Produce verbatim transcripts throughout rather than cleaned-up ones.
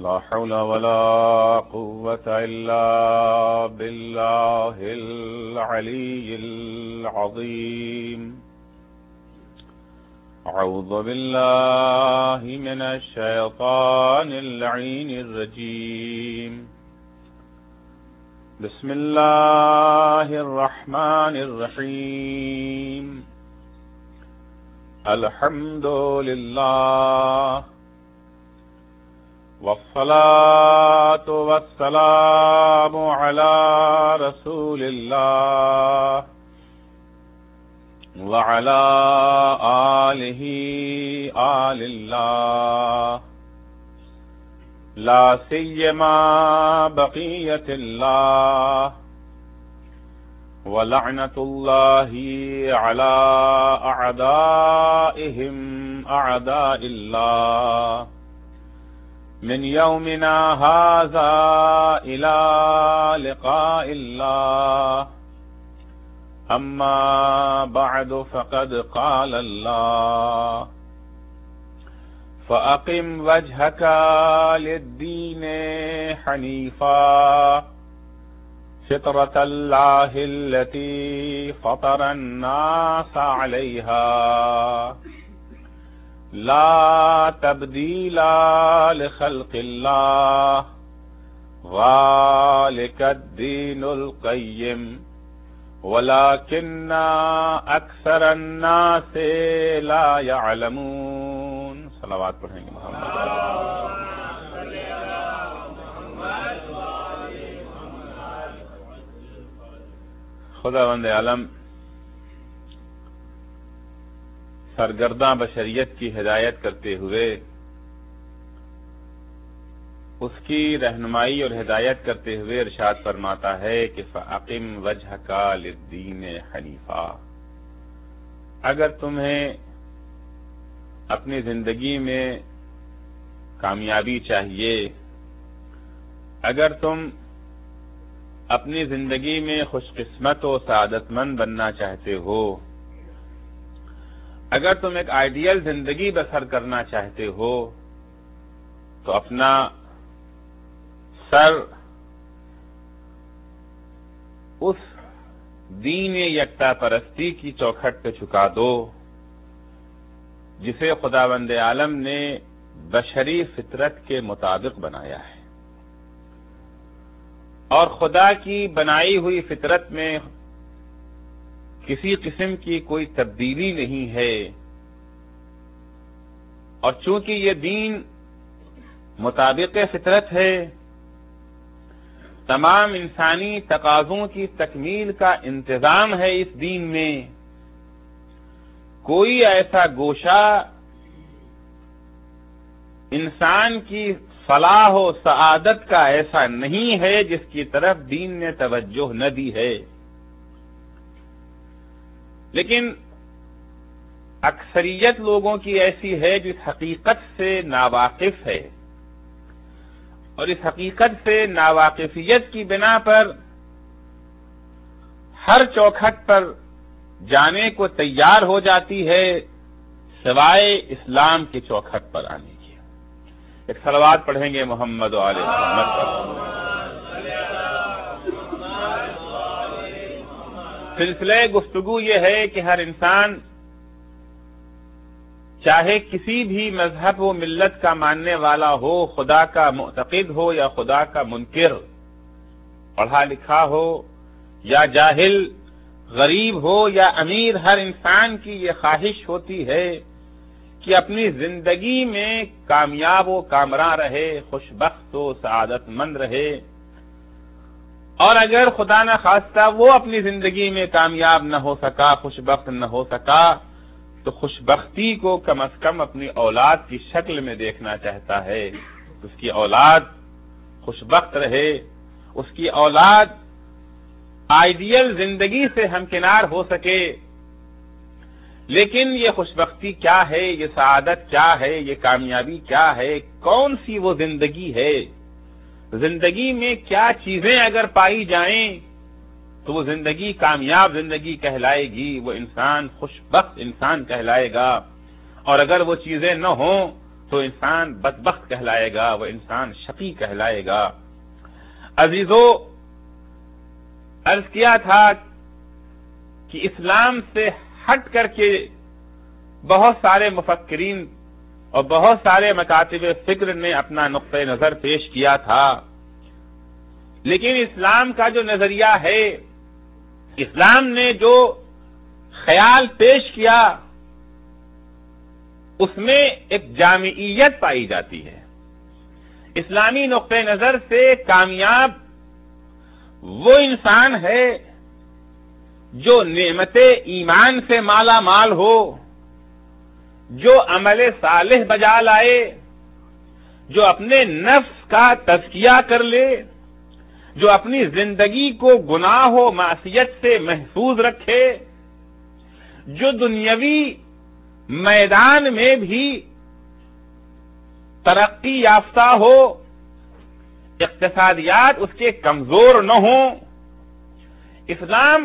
لا حول ولا قوة إلا بالله العلي العظيم. أعوذ بالله من الشيطان اللعين الرجيم. بسم الله الرحمن الرحيم. الحمد لله والصلاة والسلام على رسول الله وعلى آله آل الله لا سيما بقية الله ولعنة الله على أعدائهم أعداء الله من يومنا هذا إلى لقاء الله. أما بعد فقد قال الله فأقم وجهك للدين حنيفا فطرة الله التي فطر الناس عليها لا تبديل لخلق الله ذلك الدين القيم ولكن أكثر الناس لا يعلمون. صلوات پڑھیں گے محمد. خداوند عالم سرگرداں بشریت کی ہدایت کرتے ہوئے اس کی رہنمائی اور ہدایت کرتے ہوئے ارشاد فرماتا ہے کہ فَأَقِمْ وَجْهَكَ لِلدِّينِ حَنِيفًا. اگر تمہیں اپنی زندگی میں کامیابی چاہیے، اگر تم اپنی زندگی میں خوش قسمت و سعادت مند بننا چاہتے ہو، اگر تم ایک آئیڈیل زندگی بسر کرنا چاہتے ہو تو اپنا سر اس دین یکتا پرستی کی چوکھٹ پہ جھکا دو جسے خداوند عالم نے بشری فطرت کے مطابق بنایا ہے، اور خدا کی بنائی ہوئی فطرت میں کسی قسم کی کوئی تبدیلی نہیں ہے. اور چونکہ یہ دین مطابق فطرت ہے، تمام انسانی تقاضوں کی تکمیل کا انتظام ہے اس دین میں، کوئی ایسا گوشہ انسان کی فلاح و سعادت کا ایسا نہیں ہے جس کی طرف دین نے توجہ نہ دی ہے. لیکن اکثریت لوگوں کی ایسی ہے جو اس حقیقت سے ناواقف ہے، اور اس حقیقت سے ناواقفیت کی بنا پر ہر چوکھٹ پر جانے کو تیار ہو جاتی ہے سوائے اسلام کی چوکھٹ پر آنے کی. ایک صلوات پڑھیں گے محمد و آل محمد پر. سلسلہ گفتگو یہ ہے کہ ہر انسان چاہے کسی بھی مذہب و ملت کا ماننے والا ہو، خدا کا معتقد ہو یا خدا کا منکر، پڑھا لکھا ہو یا جاہل، غریب ہو یا امیر، ہر انسان کی یہ خواہش ہوتی ہے کہ اپنی زندگی میں کامیاب و کامراں رہے، خوش بخت و سعادت مند رہے. اور اگر خدا نہ خواستہ وہ اپنی زندگی میں کامیاب نہ ہو سکا، خوش بخت نہ ہو سکا، تو خوش بختی کو کم از کم اپنی اولاد کی شکل میں دیکھنا چاہتا ہے. اس کی اولاد خوش بخت رہے، اس کی اولاد آئیڈیل زندگی سے ہمکنار ہو سکے. لیکن یہ خوش بختی کیا ہے، یہ سعادت کیا ہے، یہ کامیابی کیا ہے، کون سی وہ زندگی ہے؟ زندگی میں کیا چیزیں اگر پائی جائیں تو وہ زندگی کامیاب زندگی کہلائے گی، وہ انسان خوش بخت انسان کہلائے گا. اور اگر وہ چیزیں نہ ہوں تو انسان بدبخت کہلائے گا، وہ انسان شقی کہلائے گا۔ عزیزو، عرض کیا تھا کہ اسلام سے ہٹ کر کے بہت سارے مفکرین اور بہت سارے مکاتب فکر نے اپنا نقطۂ نظر پیش کیا تھا، لیکن اسلام کا جو نظریہ ہے، اسلام نے جو خیال پیش کیا، اس میں ایک جامعیت پائی جاتی ہے۔ اسلامی نقطۂ نظر سے کامیاب وہ انسان ہے جو نعمت ایمان سے مالا مال ہو، جو عمل صالح بجا لائے، جو اپنے نفس کا تزکیہ کر لے، جو اپنی زندگی کو گناہ و معصیت سے محفوظ رکھے، جو دنیاوی میدان میں بھی ترقی یافتہ ہو، اقتصادیات اس کے کمزور نہ ہوں۔ اسلام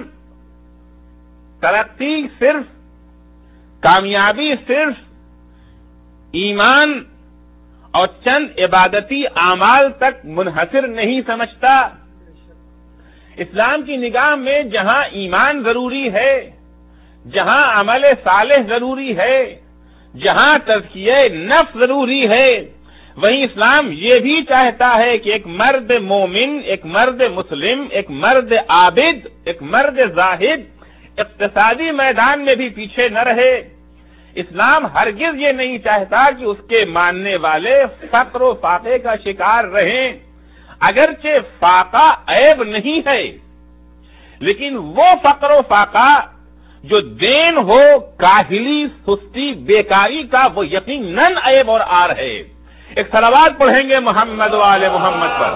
ترقی صرف، کامیابی صرف ایمان اور چند عبادتی اعمال تک منحصر نہیں سمجھتا۔ اسلام کی نگاہ میں جہاں ایمان ضروری ہے، جہاں عمل صالح ضروری ہے، جہاں تزکیہ نفس ضروری ہے، وہیں اسلام یہ بھی چاہتا ہے کہ ایک مرد مومن، ایک مرد مسلم، ایک مرد عابد، ایک مرد زاہد اقتصادی میدان میں بھی پیچھے نہ رہے۔ اسلام ہرگز یہ نہیں چاہتا کہ اس کے ماننے والے فقر و فاقے کا شکار رہیں۔ اگرچہ فاقہ عیب نہیں ہے، لیکن وہ فقر و فاقہ جو دین ہو، کاہلی، سستی، بیکاری کا، وہ یقیناً عیب اور عار ہے۔ ایک صلوات پڑھیں گے محمد و آل محمد پر۔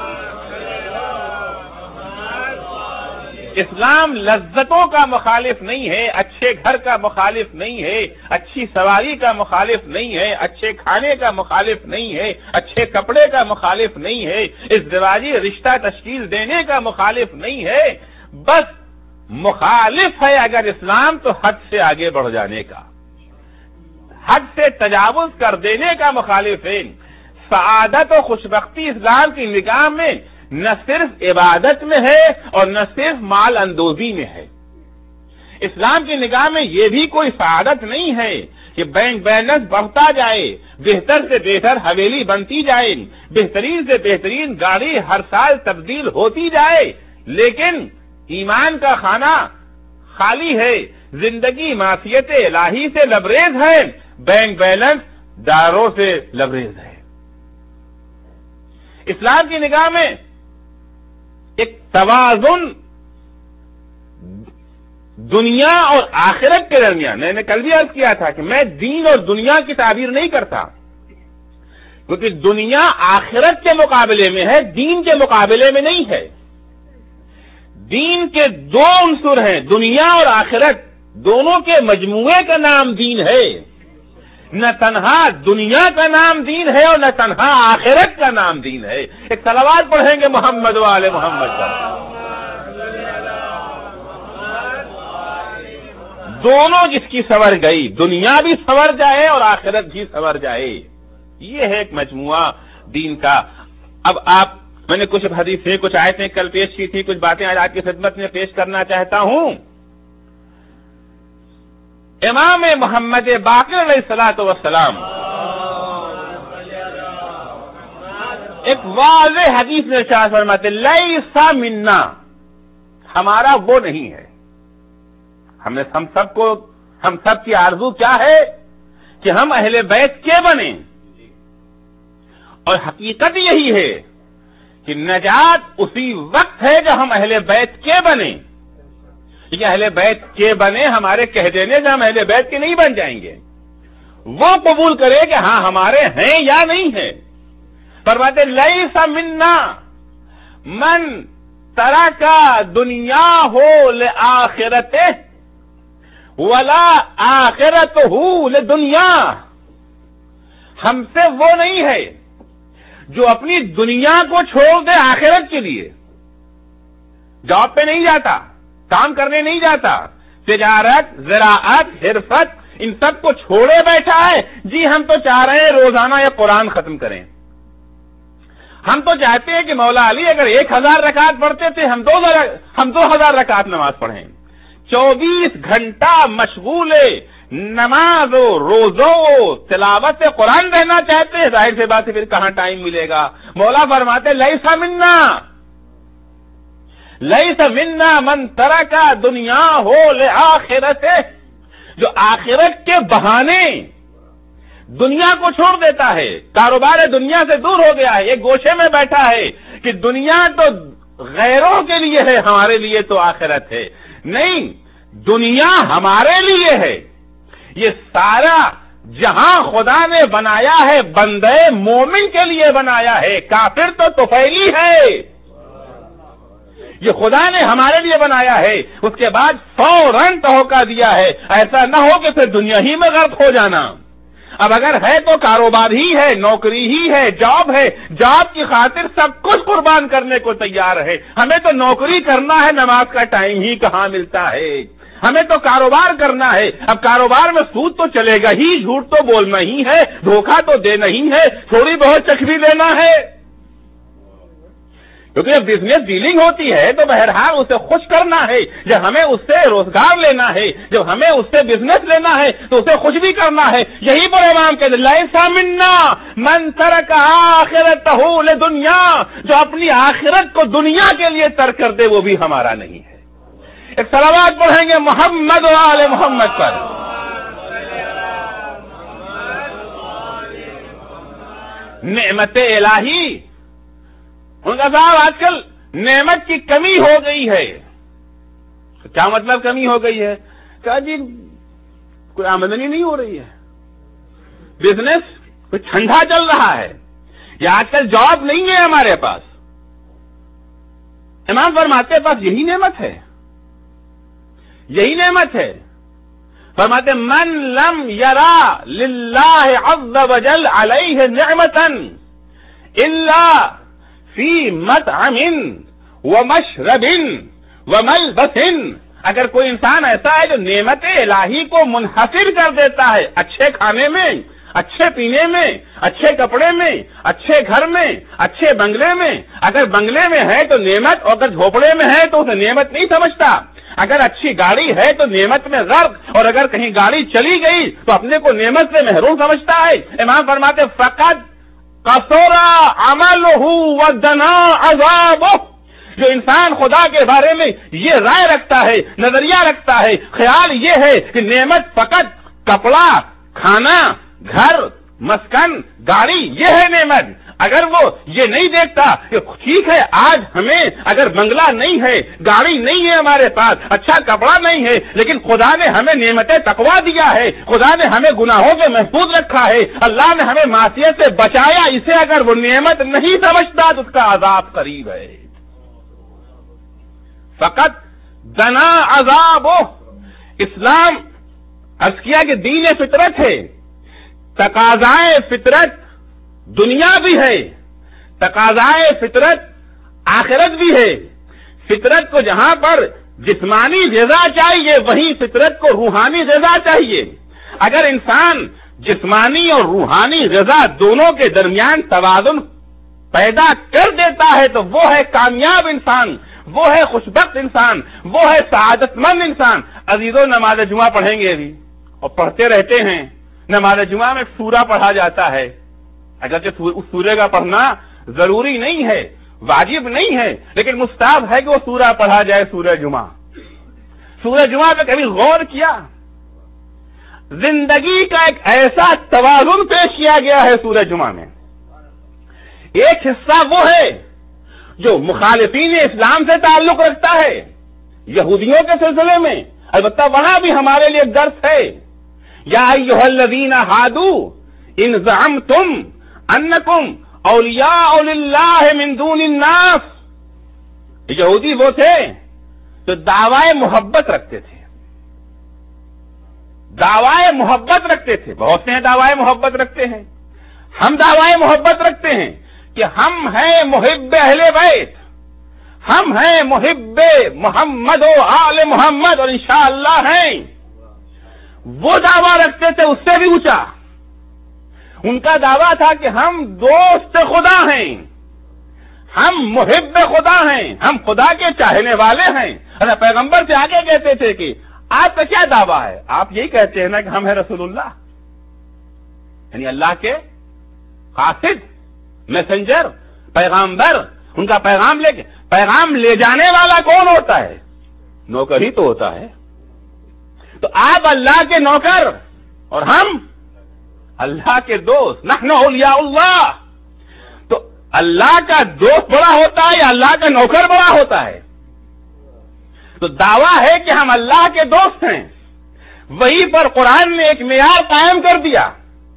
اسلام لذتوں کا مخالف نہیں ہے، اچھے گھر کا مخالف نہیں ہے، اچھی سواری کا مخالف نہیں ہے، اچھے کھانے کا مخالف نہیں ہے، اچھے کپڑے کا مخالف نہیں ہے، ازدواجی رشتہ تشکیل دینے کا مخالف نہیں ہے، بس مخالف ہے اگر اسلام تو حد سے آگے بڑھ جانے کا، حد سے تجاوز کر دینے کا مخالف ہے۔ سعادت و خوشبختی اسلام کی نگاہ میں نہ صرف عبادت میں ہے اور نہ صرف مال اندوزی میں ہے۔ اسلام کی نگاہ میں یہ بھی کوئی سعادت نہیں ہے کہ بینک بیلنس بڑھتا جائے، بہتر سے بہتر حویلی بنتی جائے، بہترین سے بہترین گاڑی ہر سال تبدیل ہوتی جائے، لیکن ایمان کا خانہ خالی ہے، زندگی معصیت الہی سے لبریز ہے، بینک بیلنس داروں سے لبریز ہے۔ اسلام کی نگاہ میں ایک توازن دنیا اور آخرت کے درمیان، میں نے کل بھی عرض کیا تھا کہ میں دین اور دنیا کی تعبیر نہیں کرتا، کیونکہ دنیا آخرت کے مقابلے میں ہے، دین کے مقابلے میں نہیں ہے۔ دین کے دو عنصر ہیں، دنیا اور آخرت، دونوں کے مجموعے کا نام دین ہے۔ نہ تنہا دنیا کا نام دین ہے اور نہ تنہا آخرت کا نام دین ہے۔ ایک صلوات پڑھیں گے محمد و آل محمد کا۔ دونوں جس کی سنور گئی، دنیا بھی سنور جائے اور آخرت بھی سنور جائے، یہ ہے ایک مجموعہ دین کا۔ اب آپ، میں نے کچھ حدیثیں، کچھ آیتیں کل پیش کی تھی، کچھ باتیں آج آپ کی خدمت میں پیش کرنا چاہتا ہوں۔ امام محمد باقر علیہ الصلوۃ والسلام ایک واضح حدیث میں ارشاد فرماتے لیس منا، ہمارا وہ نہیں ہے۔ ہم نے ہم سب کو، ہم سب کی آرزو کیا ہے کہ ہم اہل بیت کے بنیں، اور حقیقت یہی ہے کہ نجات اسی وقت ہے جب ہم اہل بیت کے بنیں۔ کہ اہل بیت کے بنے ہمارے کہہ دینے سے ہم اہل بیت کے نہیں بن جائیں گے، وہ قبول کرے کہ ہاں ہمارے ہیں یا نہیں ہیں۔ فرماتے لیس منا من ترک دنیا ہو لآخرتہ ولا آخرتہ لدنیا، ہم سے وہ نہیں ہے جو اپنی دنیا کو چھوڑ دے آخرت کے لیے، جاب پہ نہیں جاتا، کام کرنے نہیں جاتا، تجارت، زراعت، حرفت، ان سب کو چھوڑے بیٹھا ہے. جی ہم تو چاہ رہے ہیں روزانہ یہ قرآن ختم کریں. ہم تو چاہتے ہیں کہ مولا علی اگر ایک ہزار رکعت پڑھتے تھے ہم دو ہم دو ہزار رکعت نماز پڑھیں. چوبیس گھنٹہ مشغول نماز و روزوں تلاوت قرآن رہنا چاہتے ہیں. ظاہر سی بات ہے پھر کہاں ٹائم ملے گا. مولا فرماتے لیس منا لیس منا من ترک دنیا ہو لآخرت، جو آخرت کے بہانے دنیا کو چھوڑ دیتا ہے، کاروبار دنیا سے دور ہو گیا ہے، ایک گوشے میں بیٹھا ہے کہ دنیا تو غیروں کے لیے ہے، ہمارے لیے تو آخرت ہے. نہیں، دنیا ہمارے لیے ہے. یہ سارا جہاں خدا نے بنایا ہے بندے مومن کے لیے بنایا ہے. کافر تو طفیلی ہے. یہ خدا نے ہمارے لیے بنایا ہے. اس کے بعد فوراً توقع دیا ہے ایسا نہ ہو کہ پھر دنیا ہی میں غرق ہو جانا. اب اگر ہے تو کاروبار ہی ہے، نوکری ہی ہے، جاب ہے، جاب کی خاطر سب کچھ قربان کرنے کو تیار ہے. ہمیں تو نوکری کرنا ہے، نماز کا ٹائم ہی کہاں ملتا ہے. ہمیں تو کاروبار کرنا ہے. اب کاروبار میں سود تو چلے گا ہی، جھوٹ تو بولنا ہی ہے، دھوکہ تو دینا ہی ہے، تھوڑی بہت چکھ بھی لینا ہے. کیونکہ جب بزنس ڈیلنگ ہوتی ہے تو بہرحال اسے خوش کرنا ہے. جب ہمیں اس سے روزگار لینا ہے، جب ہمیں اس سے بزنس لینا ہے تو اسے خوش بھی کرنا ہے. یہی پر امام کہتے لیس منا من ترک آخرتہ لدنیا، جو اپنی آخرت کو دنیا کے لیے ترک کر دے وہ بھی ہمارا نہیں ہے. ایک صلوات پڑھیں گے محمد و آل محمد پر. نعمت الہی ان کا صاحب آج کل نعمت کی کمی ہو گئی ہے. کیا مطلب کمی ہو گئی ہے؟ کہا جی کوئی آمدنی نہیں ہو رہی ہے، بزنس کوئی ٹھنڈا چل رہا ہے، یا آج کل جاب نہیں ہے ہمارے پاس. امام فرماتے پاس یہی نعمت ہے، یہی نعمت ہے. فرماتے من لم یرا للہ عز وجل علیہ نعمتا الا فی مطعم ومشرب وملبس، اگر کوئی انسان ایسا ہے جو نعمت الہی کو منحصر کر دیتا ہے اچھے کھانے میں، اچھے پینے میں، اچھے کپڑے میں، اچھے گھر میں، اچھے بنگلے میں. اگر بنگلے میں ہے تو نعمت، اور اگر جھوپڑے میں ہے تو اسے نعمت نہیں سمجھتا. اگر اچھی گاڑی ہے تو نعمت میں غرق، اور اگر کہیں گاڑی چلی گئی تو اپنے کو نعمت سے محروم سمجھتا ہے. امام فرماتے فقط قصورا عملہ ودنا عذابہ، جو انسان خدا کے بارے میں یہ رائے رکھتا ہے، نظریہ رکھتا ہے، خیال یہ ہے کہ نعمت فقط کپڑا، کھانا، گھر، مسکن، گاڑی یہ ہے نعمت. اگر وہ یہ نہیں دیکھتا کہ ٹھیک ہے آج ہمیں اگر بنگلہ نہیں ہے، گاڑی نہیں ہے ہمارے پاس، اچھا کپڑا نہیں ہے، لیکن خدا نے ہمیں نعمت تقویٰ دیا ہے، خدا نے ہمیں گناہوں سے محفوظ رکھا ہے، اللہ نے ہمیں معصیت سے بچایا، اسے اگر وہ نعمت نہیں سمجھتا تو اس کا عذاب قریب ہے. فقط دنا عذاب. اسلام عرض کیا کہ دین فطرت ہے، تقاضائے فطرت دنیا بھی ہے، تقاضائے فطرت آخرت بھی ہے. فطرت کو جہاں پر جسمانی غذا چاہیے وہیں فطرت کو روحانی غذا چاہیے. اگر انسان جسمانی اور روحانی غذا دونوں کے درمیان توازن پیدا کر دیتا ہے تو وہ ہے کامیاب انسان، وہ ہے خوشبخت انسان، وہ ہے سعادت مند انسان. عزیزوں نماز جمعہ پڑھیں گے ابھی اور پڑھتے رہتے ہیں. نماز جمعہ میں سورہ پڑھا جاتا ہے، اگرچہ اس سورہ کا پڑھنا ضروری نہیں ہے، واجب نہیں ہے، لیکن مستحب ہے کہ وہ سورہ پڑھا جائے. سورہ جمعہ سورہ جمعہ پہ کبھی غور کیا؟ زندگی کا ایک ایسا توازن پیش کیا گیا ہے سورہ جمعہ میں. ایک حصہ وہ ہے جو مخالفین اسلام سے تعلق رکھتا ہے یہودیوں کے سلسلے میں، البتہ وہاں بھی ہمارے لیے ایک درس ہے. یا ایھا الذین ھادوا ان زعمتم انکم اولیاء للہ من دون الناس. یہودی وہ تھے جو دعوی محبت رکھتے تھے، دعوی محبت رکھتے تھے. بہت سے دعوی محبت رکھتے ہیں. ہم دعوی محبت رکھتے ہیں کہ ہم ہیں محب اہل بیت، ہم ہیں محب محمد و آل محمد، اور انشاءاللہ ہیں. وہ دعویٰ رکھتے تھے اس سے بھی اونچا. ان کا دعویٰ تھا کہ ہم دوست خدا ہیں، ہم محب خدا ہیں، ہم خدا کے چاہنے والے ہیں. اور پیغمبر سے آگے کہتے تھے کہ آپ کا کیا دعویٰ ہے؟ آپ یہی کہتے ہیں نا کہ ہم ہیں رسول اللہ، یعنی اللہ کے قاصد، میسنجر، پیغمبر. ان کا پیغام لے کے پیغام لے جانے والا کون ہوتا ہے؟ نوکر ہی تو ہوتا ہے. تو آپ اللہ کے نوکر اور ہم اللہ کے دوست. نحن اولیاء اللہ. تو اللہ کا دوست بڑا ہوتا ہے یا اللہ کا نوکر بڑا ہوتا ہے؟ تو دعویٰ ہے کہ ہم اللہ کے دوست ہیں. وہی پر قرآن نے ایک معیار قائم کر دیا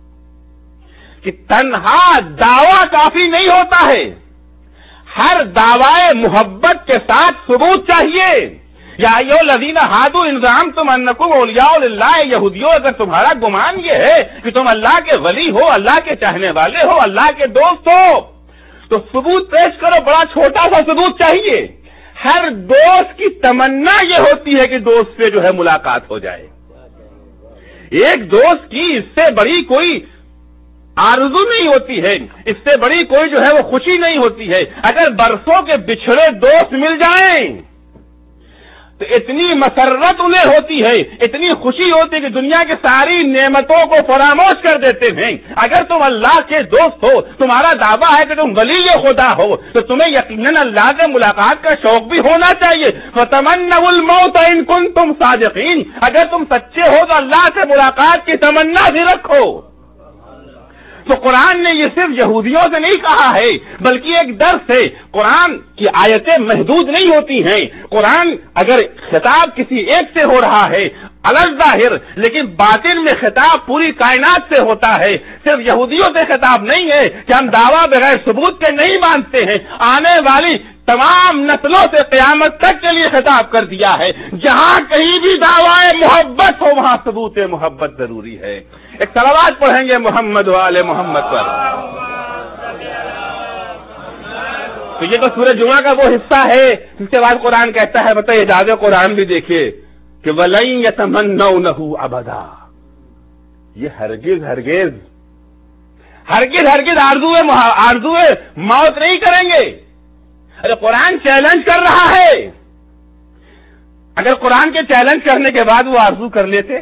کہ تنہا دعویٰ کافی نہیں ہوتا ہے، ہر دعوی محبت کے ساتھ ثبوت چاہیے. یا ایھا الذین ھادوا ان زعمتم انکم اولیاء للہ، یہودیوں اگر تمہارا گمان یہ ہے کہ تم اللہ کے ولی ہو، اللہ کے چاہنے والے ہو، اللہ کے دوست ہو، تو ثبوت پیش کرو. بڑا چھوٹا سا ثبوت چاہیے. ہر دوست کی تمنا یہ ہوتی ہے کہ دوست سے جو ہے ملاقات ہو جائے. ایک دوست کی اس سے بڑی کوئی آرزو نہیں ہوتی ہے، اس سے بڑی کوئی جو ہے وہ خوشی نہیں ہوتی ہے. اگر برسوں کے بچھڑے دوست مل جائیں تو اتنی مسرت انہیں ہوتی ہے، اتنی خوشی ہوتی ہے کہ دنیا کی ساری نعمتوں کو فراموش کر دیتے ہیں. اگر تم اللہ کے دوست ہو، تمہارا دعویٰ ہے کہ تم ولی خدا ہو، تو تمہیں یقیناً اللہ سے ملاقات کا شوق بھی ہونا چاہیے. فَتَمَنَّوُا الْمَوْتَ إِن كُنتُمْ صَادِقِينَ. اگر تم سچے ہو تو اللہ سے ملاقات کی تمنا بھی رکھو. تو قرآن نے یہ صرف یہودیوں سے نہیں کہا ہے، بلکہ ایک درس ہے. قرآن کی آیتیں محدود نہیں ہوتی ہیں. قرآن اگر خطاب کسی ایک سے ہو رہا ہے الگ ظاہر، لیکن باطن میں خطاب پوری کائنات سے ہوتا ہے. صرف یہودیوں سے خطاب نہیں ہے کہ ہم دعویٰ بغیر ثبوت کے نہیں مانتے ہیں. آنے والی تمام نسلوں سے قیامت تک کے لیے خطاب کر دیا ہے. جہاں کہیں بھی دعویٰ محبت ہو وہاں ثبوت محبت ضروری ہے. ایک صلوات پڑھیں گے محمد والے محمد پر. تو یہ تو سورہ جمعہ کا وہ حصہ ہے جس کے بعد قرآن کہتا ہے، بتائیے اعجاز قرآن بھی دیکھیے کہ وَلَن يَتَمَنَّوْنَهُ أَبَدًا. یہ ہرگز ہرگز ہرگز ہرگز آرزو آرزو موت نہیں کریں گے. ارے قرآن چیلنج کر رہا ہے. اگر قرآن کے چیلنج کرنے کے بعد وہ آرزو کر لیتے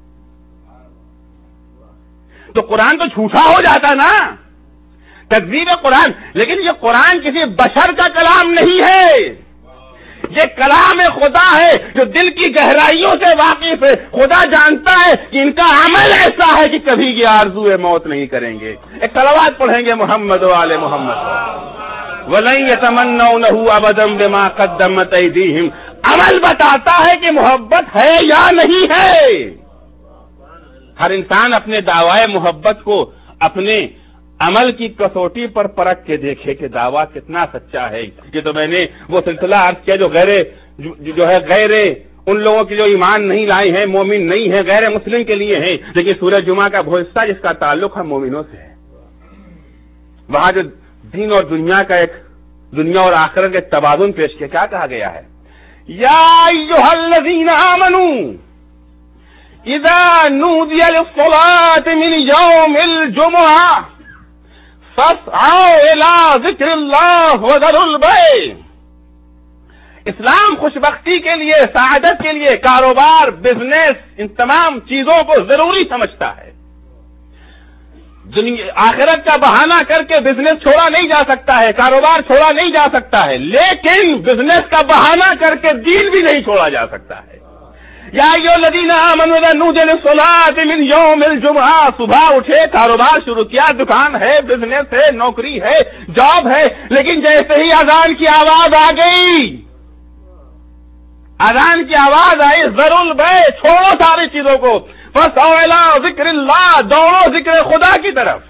تو قرآن تو جھوٹا ہو جاتا نا، تکذیب قرآن. لیکن یہ قرآن کسی بشر کا کلام نہیں ہے، یہ کلام خدا ہے جو دل کی گہرائیوں سے واقف ہے. خدا جانتا ہے کہ ان کا عمل ایسا ہے کہ کبھی یہ آرزو موت نہیں کریں گے. ایک صلوات پڑھیں گے محمد والے محمد. وَلَن يَتَمَنَّوْنَهُ أَبَدًا بِمَا قَدَّمَتْ أَيْدِيهِمْ. عمل بتاتا ہے کہ محبت ہے یا نہیں ہے. ہر انسان اپنے دعوی محبت کو اپنے عمل کی کسوٹی پر پرکھ کے دیکھے کہ دعویٰ کتنا سچا ہے. یہ تو میں نے وہ سلسلہ عرض کیا جو غیر جو ہے غیر ان لوگوں کی جو ایمان نہیں لائے ہیں، مومن نہیں ہے، غیر مسلم کے لیے ہیں. لیکن سورہ جمعہ کا وہ حصہ جس کا تعلق ہم مومنوں سے ہے، وہاں جو دین اور دنیا کا ایک دنیا اور آخرت کا ایک توازن پیش کیا. کیا کہا گیا ہے؟ یا ایھا الذین آمنوا اذا نودی للصلاة من یوم الجمعہ فاسعوا الی ذکر اللہ وذروا البیع. اسلام خوشبختی کے لیے، سعادت کے لیے کاروبار، بزنس، ان تمام چیزوں کو ضروری سمجھتا ہے. آخرت کا بہانہ کر کے بزنس چھوڑا نہیں جا سکتا ہے، کاروبار چھوڑا نہیں جا سکتا ہے، لیکن بزنس کا بہانہ کر کے دین بھی نہیں چھوڑا جا سکتا ہے. یا ایھا الذین آمنوا اذا نودی للصلاة من یوم الجمعہ. صبح اٹھے، کاروبار شروع کیا، دکان ہے، بزنس ہے، نوکری ہے، جاب ہے، لیکن جیسے ہی اذان کی آواز آ گئی، اذان کی آواز آئی، ذروا البیع، چھوڑو ساری چیزوں کو، فاسعوا الی ذکر اللہ، دوڑو ذکر خدا کی طرف.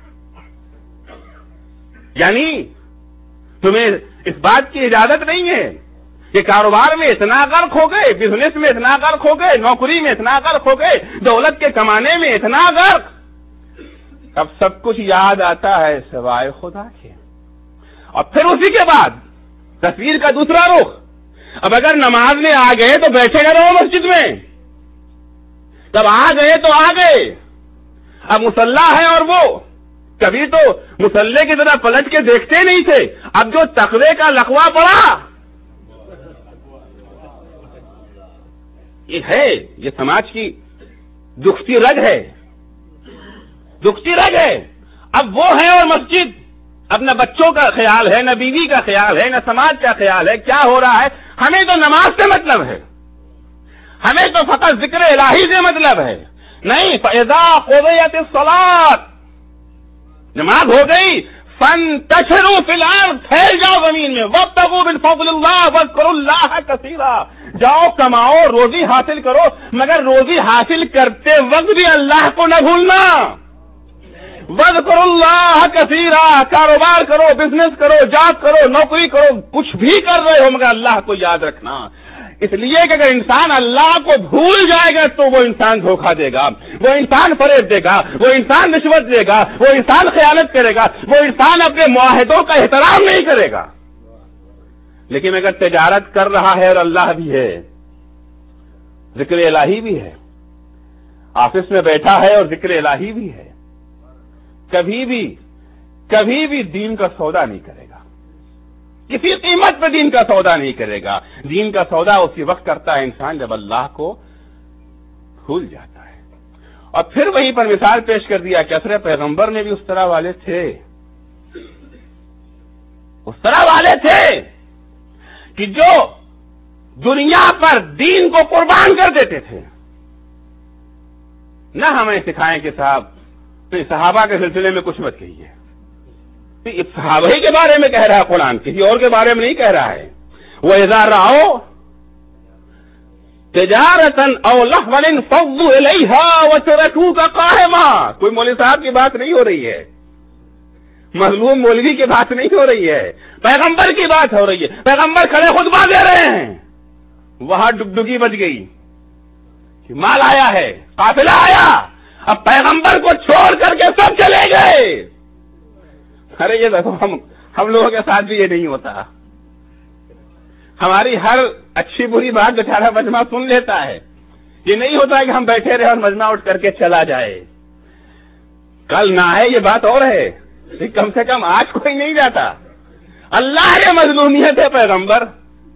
یعنی تمہیں اس بات کی اجازت نہیں ہے کہ کاروبار میں اتنا غرق ہو گئے، بزنس میں اتنا غرق ہو گئے، نوکری میں اتنا غرق ہو گئے، دولت کے کمانے میں اتنا غرق، اب سب کچھ یاد آتا ہے سوائے خدا کے. اور پھر اسی کے بعد تصویر کا دوسرا رخ، اب اگر نماز میں آ گئے تو بیٹھے گا رہو مسجد میں، تب آ گئے تو آ گئے، اب مصلح ہے اور وہ کبھی تو مصلح کی طرح پلٹ کے دیکھتے نہیں تھے، اب جو تقوی کا لقوہ پڑا یہ ہے، یہ سماج کی دکھتی رگ ہے، دکھتی رگ ہے۔ اب وہ ہے اور مسجد، اب نہ بچوں کا خیال ہے، نہ بیوی کا خیال ہے، نہ سماج کا خیال ہے، کیا ہو رہا ہے؟ ہمیں تو نماز سے مطلب ہے، ہمیں تو فقط ذکر الہی سے مطلب ہے۔ نہیں، فَإِذَا قُضِيَتِ الصَّلَاةُ، نماز ہو گئی، فَانتَشِرُوا فِي الْأَرْضِ، پھیل جاؤ زمین میں، وَابْتَغُوا مِن فَضْلِ اللَّهِ وَاذْكُرُوا اللَّهَ كَثِيرًا، جاؤ کماؤ، روزی حاصل کرو، مگر روزی حاصل کرتے وقت بھی اللہ کو نہ بھولنا۔ وَاذْكُرُوا اللَّهَ كَثِيرًا، کاروبار کرو، بزنس کرو، جاب کرو، نوکری کرو، کچھ بھی کر رہے ہو مگر اللہ کو یاد رکھنا، اس لیے کہ اگر انسان اللہ کو بھول جائے گا تو وہ انسان دھوکہ دے گا، وہ انسان فریب دے گا، وہ انسان رشوت دے گا، وہ انسان خیانت کرے گا، وہ انسان اپنے معاہدوں کا احترام نہیں کرے گا۔ لیکن اگر تجارت کر رہا ہے اور اللہ بھی ہے، ذکر الہی بھی ہے، آفس میں بیٹھا ہے اور ذکر الہی بھی ہے، کبھی بھی کبھی بھی دین کا سودا نہیں کرے گا، کسی قیمت پہ دین کا سودا نہیں کرے گا۔ دین کا سودا اسی وقت کرتا ہے انسان جب اللہ کو بھول جاتا ہے۔ اور پھر وہیں پر مثال پیش کر دیا کہ اثر پیغمبر میں بھی اس طرح والے تھے، اس طرح والے تھے کہ جو دنیا پر دین کو قربان کر دیتے تھے۔ نہ ہمیں سکھائیں کہ صاحب صحابہ کے سلسلے میں کچھ مت کہیے، صحابہ ہی کے بارے میں کہہ رہا ہے قرآن، کسی اور کے بارے میں نہیں کہہ رہا ہے۔ وَإِذَا رَأَوْا تِجَارَةً أَوْ لَهْوًا انفَضُّوا إِلَيْهَا وَتَرَكُوكَ قَائِمًا، کوئی مولوی صاحب کی بات نہیں ہو رہی ہے، مظلوم مولوی کی بات نہیں ہو رہی ہے، پیغمبر کی بات ہو رہی ہے۔ پیغمبر کھڑے خطبہ دے رہے ہیں، وہاں ڈگڈگی بج گئی، مال آیا ہے، قافلہ آیا، اب پیغمبر کو چھوڑ کر کے سب چلے گئے۔ ارے یہ دیکھو، ہم ہم لوگوں کے ساتھ بھی یہ نہیں ہوتا، ہماری ہر اچھی بری بات بیچارہ مجمع سن لیتا ہے، یہ نہیں ہوتا ہے کہ ہم بیٹھے رہے اور مجمع اٹھ کر کے چلا جائے، کل نہ آئے یہ بات اور ہے، کم سے کم آج کوئی نہیں جاتا۔ اللہ رے مظلومیت ہے پیغمبر،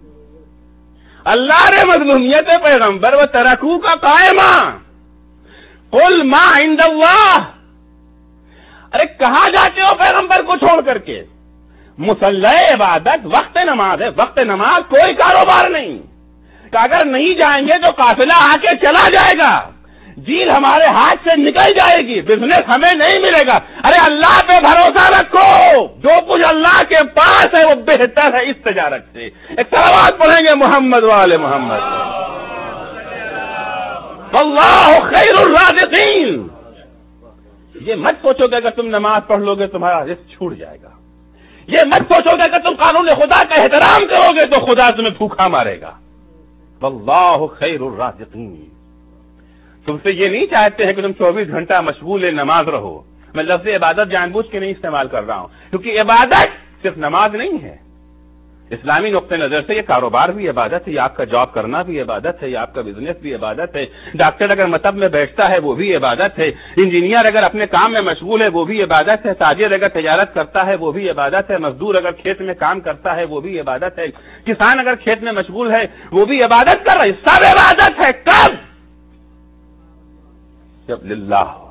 اللہ رے مظلومیت ہے پیغمبر، وہ ترکو کا قائمہ قل ما عند اللہ، ارے کہاں جاتے ہو پیغمبر کو چھوڑ کر کے؟ مصلی عبادت، وقت نماز ہے، وقت نماز کوئی کاروبار نہیں، کہ اگر نہیں جائیں گے تو قافلہ آ کے چلا جائے گا، جیل ہمارے ہاتھ سے نکل جائے گی، بزنس ہمیں نہیں ملے گا۔ ارے اللہ پہ بھروسہ رکھو، جو کچھ اللہ کے پاس ہے وہ بہتر ہے اس تجارت سے۔ ایک صلوات پڑھیں گے محمد والے محمد، واللہ خیر الرازقین۔ یہ مت سوچو کہ اگر تم نماز پڑھ لو گے تمہارا رزق چھوٹ جائے گا، یہ مت سوچو کہ اگر تم قانون خدا کا احترام کرو گے تو خدا تمہیں بھوکا مارے گا۔ واللہ خیر الرازقین، تم سے یہ نہیں چاہتے ہیں کہ تم چوبیس گھنٹہ مشغول نماز رہو۔ میں لفظ عبادت جان بوجھ کے نہیں استعمال کر رہا ہوں، کیونکہ عبادت صرف نماز نہیں ہے، اسلامی نقطۂ نظر سے یہ کاروبار بھی عبادت ہے، یہ آپ کا جاب کرنا بھی عبادت ہے، یہ آپ کا بزنس بھی عبادت ہے، ڈاکٹر اگر مطب میں بیٹھتا ہے وہ بھی عبادت ہے، انجینئر اگر اپنے کام میں مشغول ہے وہ بھی عبادت ہے، تاجر اگر تجارت کرتا ہے وہ بھی عبادت ہے، مزدور اگر کھیت میں کام کرتا ہے وہ بھی عبادت ہے، کسان اگر کھیت میں مشغول ہے وہ بھی عبادت کر رہا ہے، سب عبادت ہے۔ کب؟ جب للہ ہو،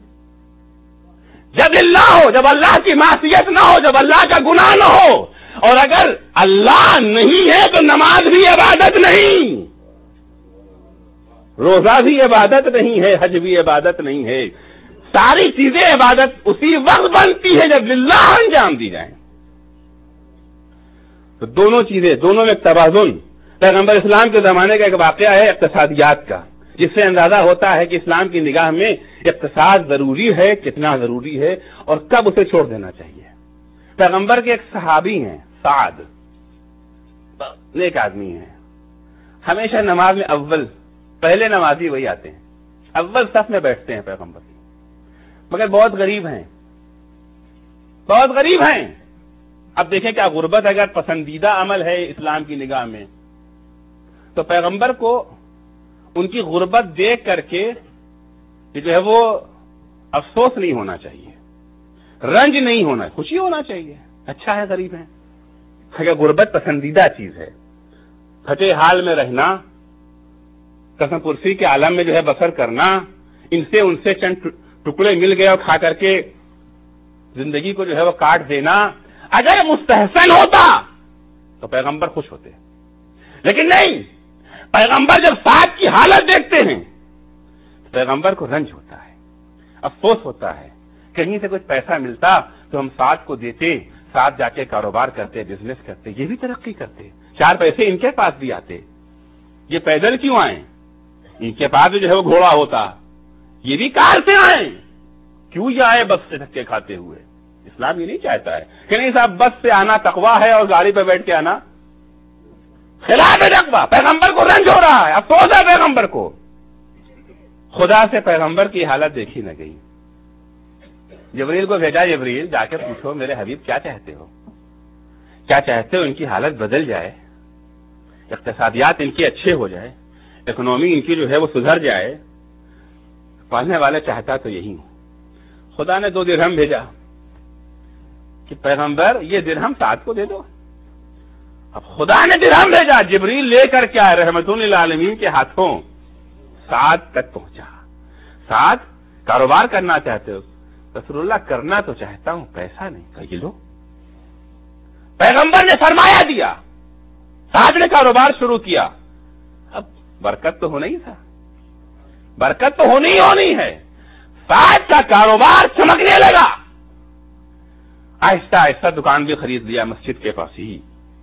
جب للہ ہو، جب اللہ کی معصیت نہ ہو، جب اللہ کا گناہ نہ ہو۔ اور اگر اللہ نہیں ہے تو نماز بھی عبادت نہیں، روزہ بھی عبادت نہیں ہے، حج بھی عبادت نہیں ہے، ساری چیزیں عبادت اسی وقت بنتی ہے جب للہ انجام دی جائیں۔ تو دونوں چیزیں، دونوں میں ایک توازن۔ پیغمبر اسلام کے زمانے کا ایک واقعہ ہے اقتصادیات کا، جس سے اندازہ ہوتا ہے کہ اسلام کی نگاہ میں اقتصاد ضروری ہے، کتنا ضروری ہے اور کب اسے چھوڑ دینا چاہیے۔ پیغمبر کے ایک صحابی ہیں سعد، نیک آدمی ہیں، ہمیشہ نماز میں اول پہلے نمازی وہی آتے ہیں، اول صف میں بیٹھتے ہیں پیغمبر کی، مگر بہت غریب ہیں، بہت غریب ہیں۔ اب دیکھیں کیا غربت اگر پسندیدہ عمل ہے اسلام کی نگاہ میں تو پیغمبر کو ان کی غربت دیکھ کر کے کہ جو ہے وہ افسوس نہیں ہونا چاہیے، رنج نہیں ہونا، خوشی ہونا چاہیے. اچھا ہے غریب ہیں. اگر غربت پسندیدہ چیز ہے، پھٹے حال میں رہنا، قسم پرسی کے عالم میں جو ہے بسر کرنا، ان سے ان سے چند ٹکڑے مل گئے اور کھا کر کے زندگی کو جو ہے وہ کاٹ دینا، اگر مستحسن ہوتا تو پیغمبر خوش ہوتے، لیکن نہیں. پیغمبر جب ساتھ کی حالت دیکھتے ہیں تو پیغمبر کو رنج ہوتا ہے، افسوس ہوتا ہے. کہیں سے کچھ پیسہ ملتا تو ہم ساتھ کو دیتے، ساتھ جا کے کاروبار کرتے، بزنس کرتے، یہ بھی ترقی کرتے، چار پیسے ان کے پاس بھی آتے. یہ پیدل کیوں آئے؟ ان کے پاس جو ہے وہ گھوڑا ہوتا. یہ بھی کار سے آئے، کیوں یہ آئے بس سے دھکے کھاتے ہوئے؟ اسلام یہ نہیں چاہتا ہے کہ نہیں صاحب بس سے آنا تقویٰ ہے اور گاڑی پہ بیٹھ کے آنا خلاف تقویٰ. پیغمبر کو رنج ہو رہا ہے، افسوس ہے پیغمبر کو. خدا سے پیغمبر کی حالت دیکھی نہ گئی. جبریل کو بھیجا، جبریل جا کے پوچھو میرے حبیب کیا چاہتے ہو، کیا چاہتے ہو ان کی حالت بدل جائے، اقتصادیات ان کے اچھے ہو جائے، اکنومی ان کی جو ہے وہ سدھر جائے. پڑھنے والے چاہتا تو یہی ہوں. خدا نے دو درہم بھیجا کہ پیغمبر یہ درہم سعد کو دے دو. اب خدا نے درہم بھیجا، جبریل لے کر کے آئے رحمت للعالمین کے ہاتھوں، سعد تک پہنچا. سعد کاروبار کرنا چاہتے ہو؟ رسول اللہ کرنا تو چاہتا ہوں، پیسہ نہیں. کہیے لو. پیغمبر نے سرمایہ دیا، سعد نے کاروبار شروع کیا. اب برکت تو ہونا ہی تھا، برکت تو ہونی ہی ہونی ہے. سعد کا کاروبار چمکنے لگا. آہستہ آہستہ دکان بھی خرید لیا مسجد کے پاس ہی.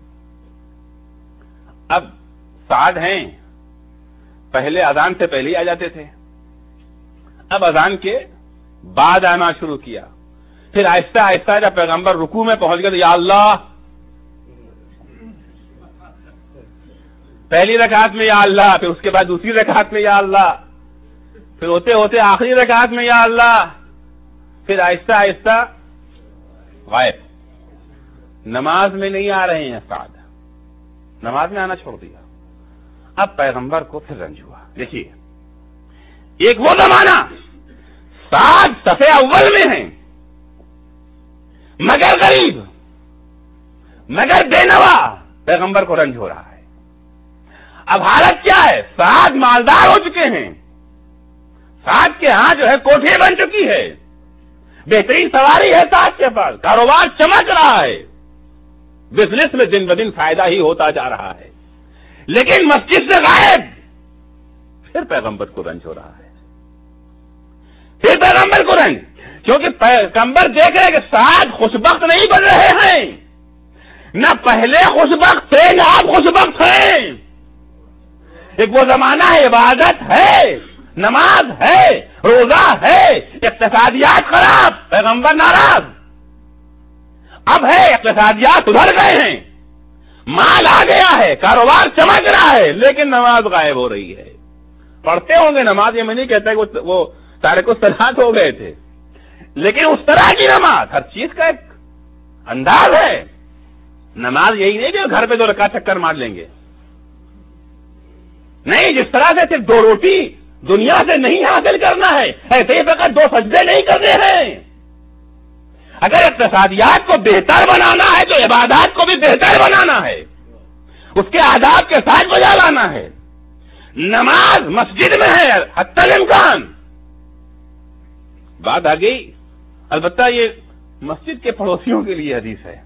اب سعد ہیں، پہلے اذان سے پہلے ہی آ جاتے تھے، اب اذان کے بعد آنا شروع کیا. پھر آہستہ آہستہ جب پیغمبر رکوع میں پہنچ گئے تو یا اللہ، پہلی رکعت میں یا اللہ، پھر اس کے بعد دوسری رکعت میں یا اللہ، پھر ہوتے ہوتے آخری رکعت میں یا اللہ، پھر آہستہ آہستہ غائب. نماز میں نہیں آ رہے ہیں سعد، نماز میں آنا چھوڑ دیا. اب پیغمبر کو پھر رنج ہوا. دیکھیے ایک وہ زمانہ سعد صفحے اول میں ہیں مگر غریب، مگر بے نوا، پیغمبر کو رنج ہو رہا ہے. اب حالت کیا ہے؟ سعد مالدار ہو چکے ہیں، سعد کے ہاں جو ہے کوٹھی بن چکی ہے، بہترین سواری ہے سعد کے پاس، کاروبار چمک رہا ہے، بزنس میں دن بدن فائدہ ہی ہوتا جا رہا ہے، لیکن مسجد سے غائب. پھر پیغمبر کو رنج ہو رہا ہے، پھر پیغمبر کو رنج، کیونکہ پیغمبر دیکھ رہے کہ سعد خوشبخت نہیں بن رہے ہیں، نہ پہلے خوشبخت تھے نہ آپ خوشبخت ہیں. ایک وہ زمانہ ہے، عبادت ہے، نماز ہے، روزہ ہے، اقتصادیات خراب، پیغمبر ناراض. اب ہے اقتصادیات سدھر گئے ہیں، مال آ گیا ہے، کاروبار چمک رہا ہے، لیکن نماز غائب ہو رہی ہے. پڑھتے ہوں گے نماز، یہ میں نہیں کہتا کہ وہ تارک الصلاۃ ہو گئے تھے، لیکن اس طرح کی نماز، ہر چیز کا ایک انداز ہے. نماز یہی نہیں کہ گھر پہ دو رکعت چکر مار لیں گے، نہیں، جس طرح سے صرف دو روٹی دنیا سے نہیں حاصل کرنا ہے، ایسے ہی فقط دو سجدے نہیں کرنے ہیں. اگر اقتصادیات کو بہتر بنانا ہے تو عبادات کو بھی بہتر بنانا ہے، اس کے آداب کے ساتھ بجا لانا ہے. نماز مسجد میں ہے حتی الامکان. بات آ گئی. البتہ یہ مسجد کے پڑوسیوں کے لیے حدیث ہے.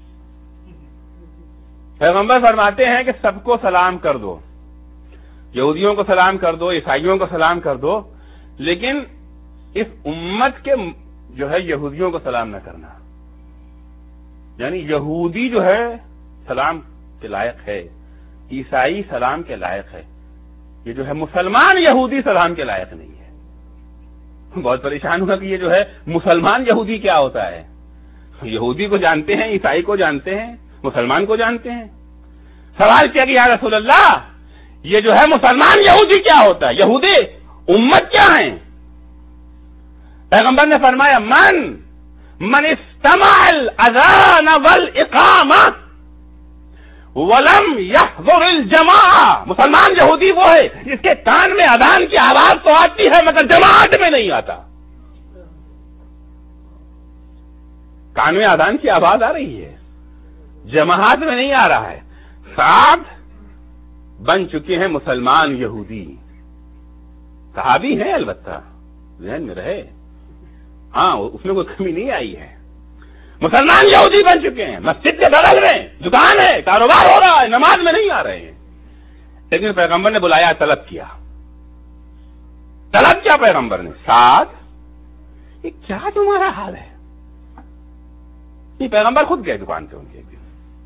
پیغمبر فرماتے ہیں کہ سب کو سلام کر دو، یہودیوں کو سلام کر دو، عیسائیوں کو سلام کر دو، لیکن اس امت کے جو ہے یہودیوں کو سلام نہ کرنا. یعنی یہودی جو ہے سلام کے لائق ہے، عیسائی سلام کے لائق ہے، یہ جو ہے مسلمان یہودی سلام کے لائق نہیں ہے. بہت پریشان ہوا کہ یہ جو ہے مسلمان یہودی کیا ہوتا ہے. یہودی کو جانتے ہیں، عیسائی کو جانتے ہیں، مسلمان کو جانتے ہیں. سوال کیا کہ یا رسول اللہ یہ جو ہے مسلمان یہودی کیا ہوتا ہے، یہودی امت کیا ہیں؟ پیغمبر نے فرمایا من من استمع الاذان والاقامہ ولم یحضر الجماع، مسلمان یہودی وہ ہے جس کے کان میں اذان کی آواز تو آتی ہے مگر جماعت میں نہیں آتا. کان میں اذان کی آواز آ رہی ہے، جماعت میں نہیں آ رہا ہے. سعد بن چکے ہیں مسلمان یہودی، صحابی ہیں البتہ، ذہن میں رہے، ہاں اس میں کوئی کمی نہیں آئی ہے. مسلمان یہودی بن چکے ہیں، مسجد کے بغل میں دکان ہے، کاروبار ہو رہا ہے، نماز میں نہیں آ رہے ہیں. لیکن پیغمبر نے بلایا، طلب کیا. طلب کیا پیغمبر نے؟ ساتھ یہ کیا تمہارا حال ہے؟ یہ پیغمبر خود گئے دکان پہ، ان کے ایک دن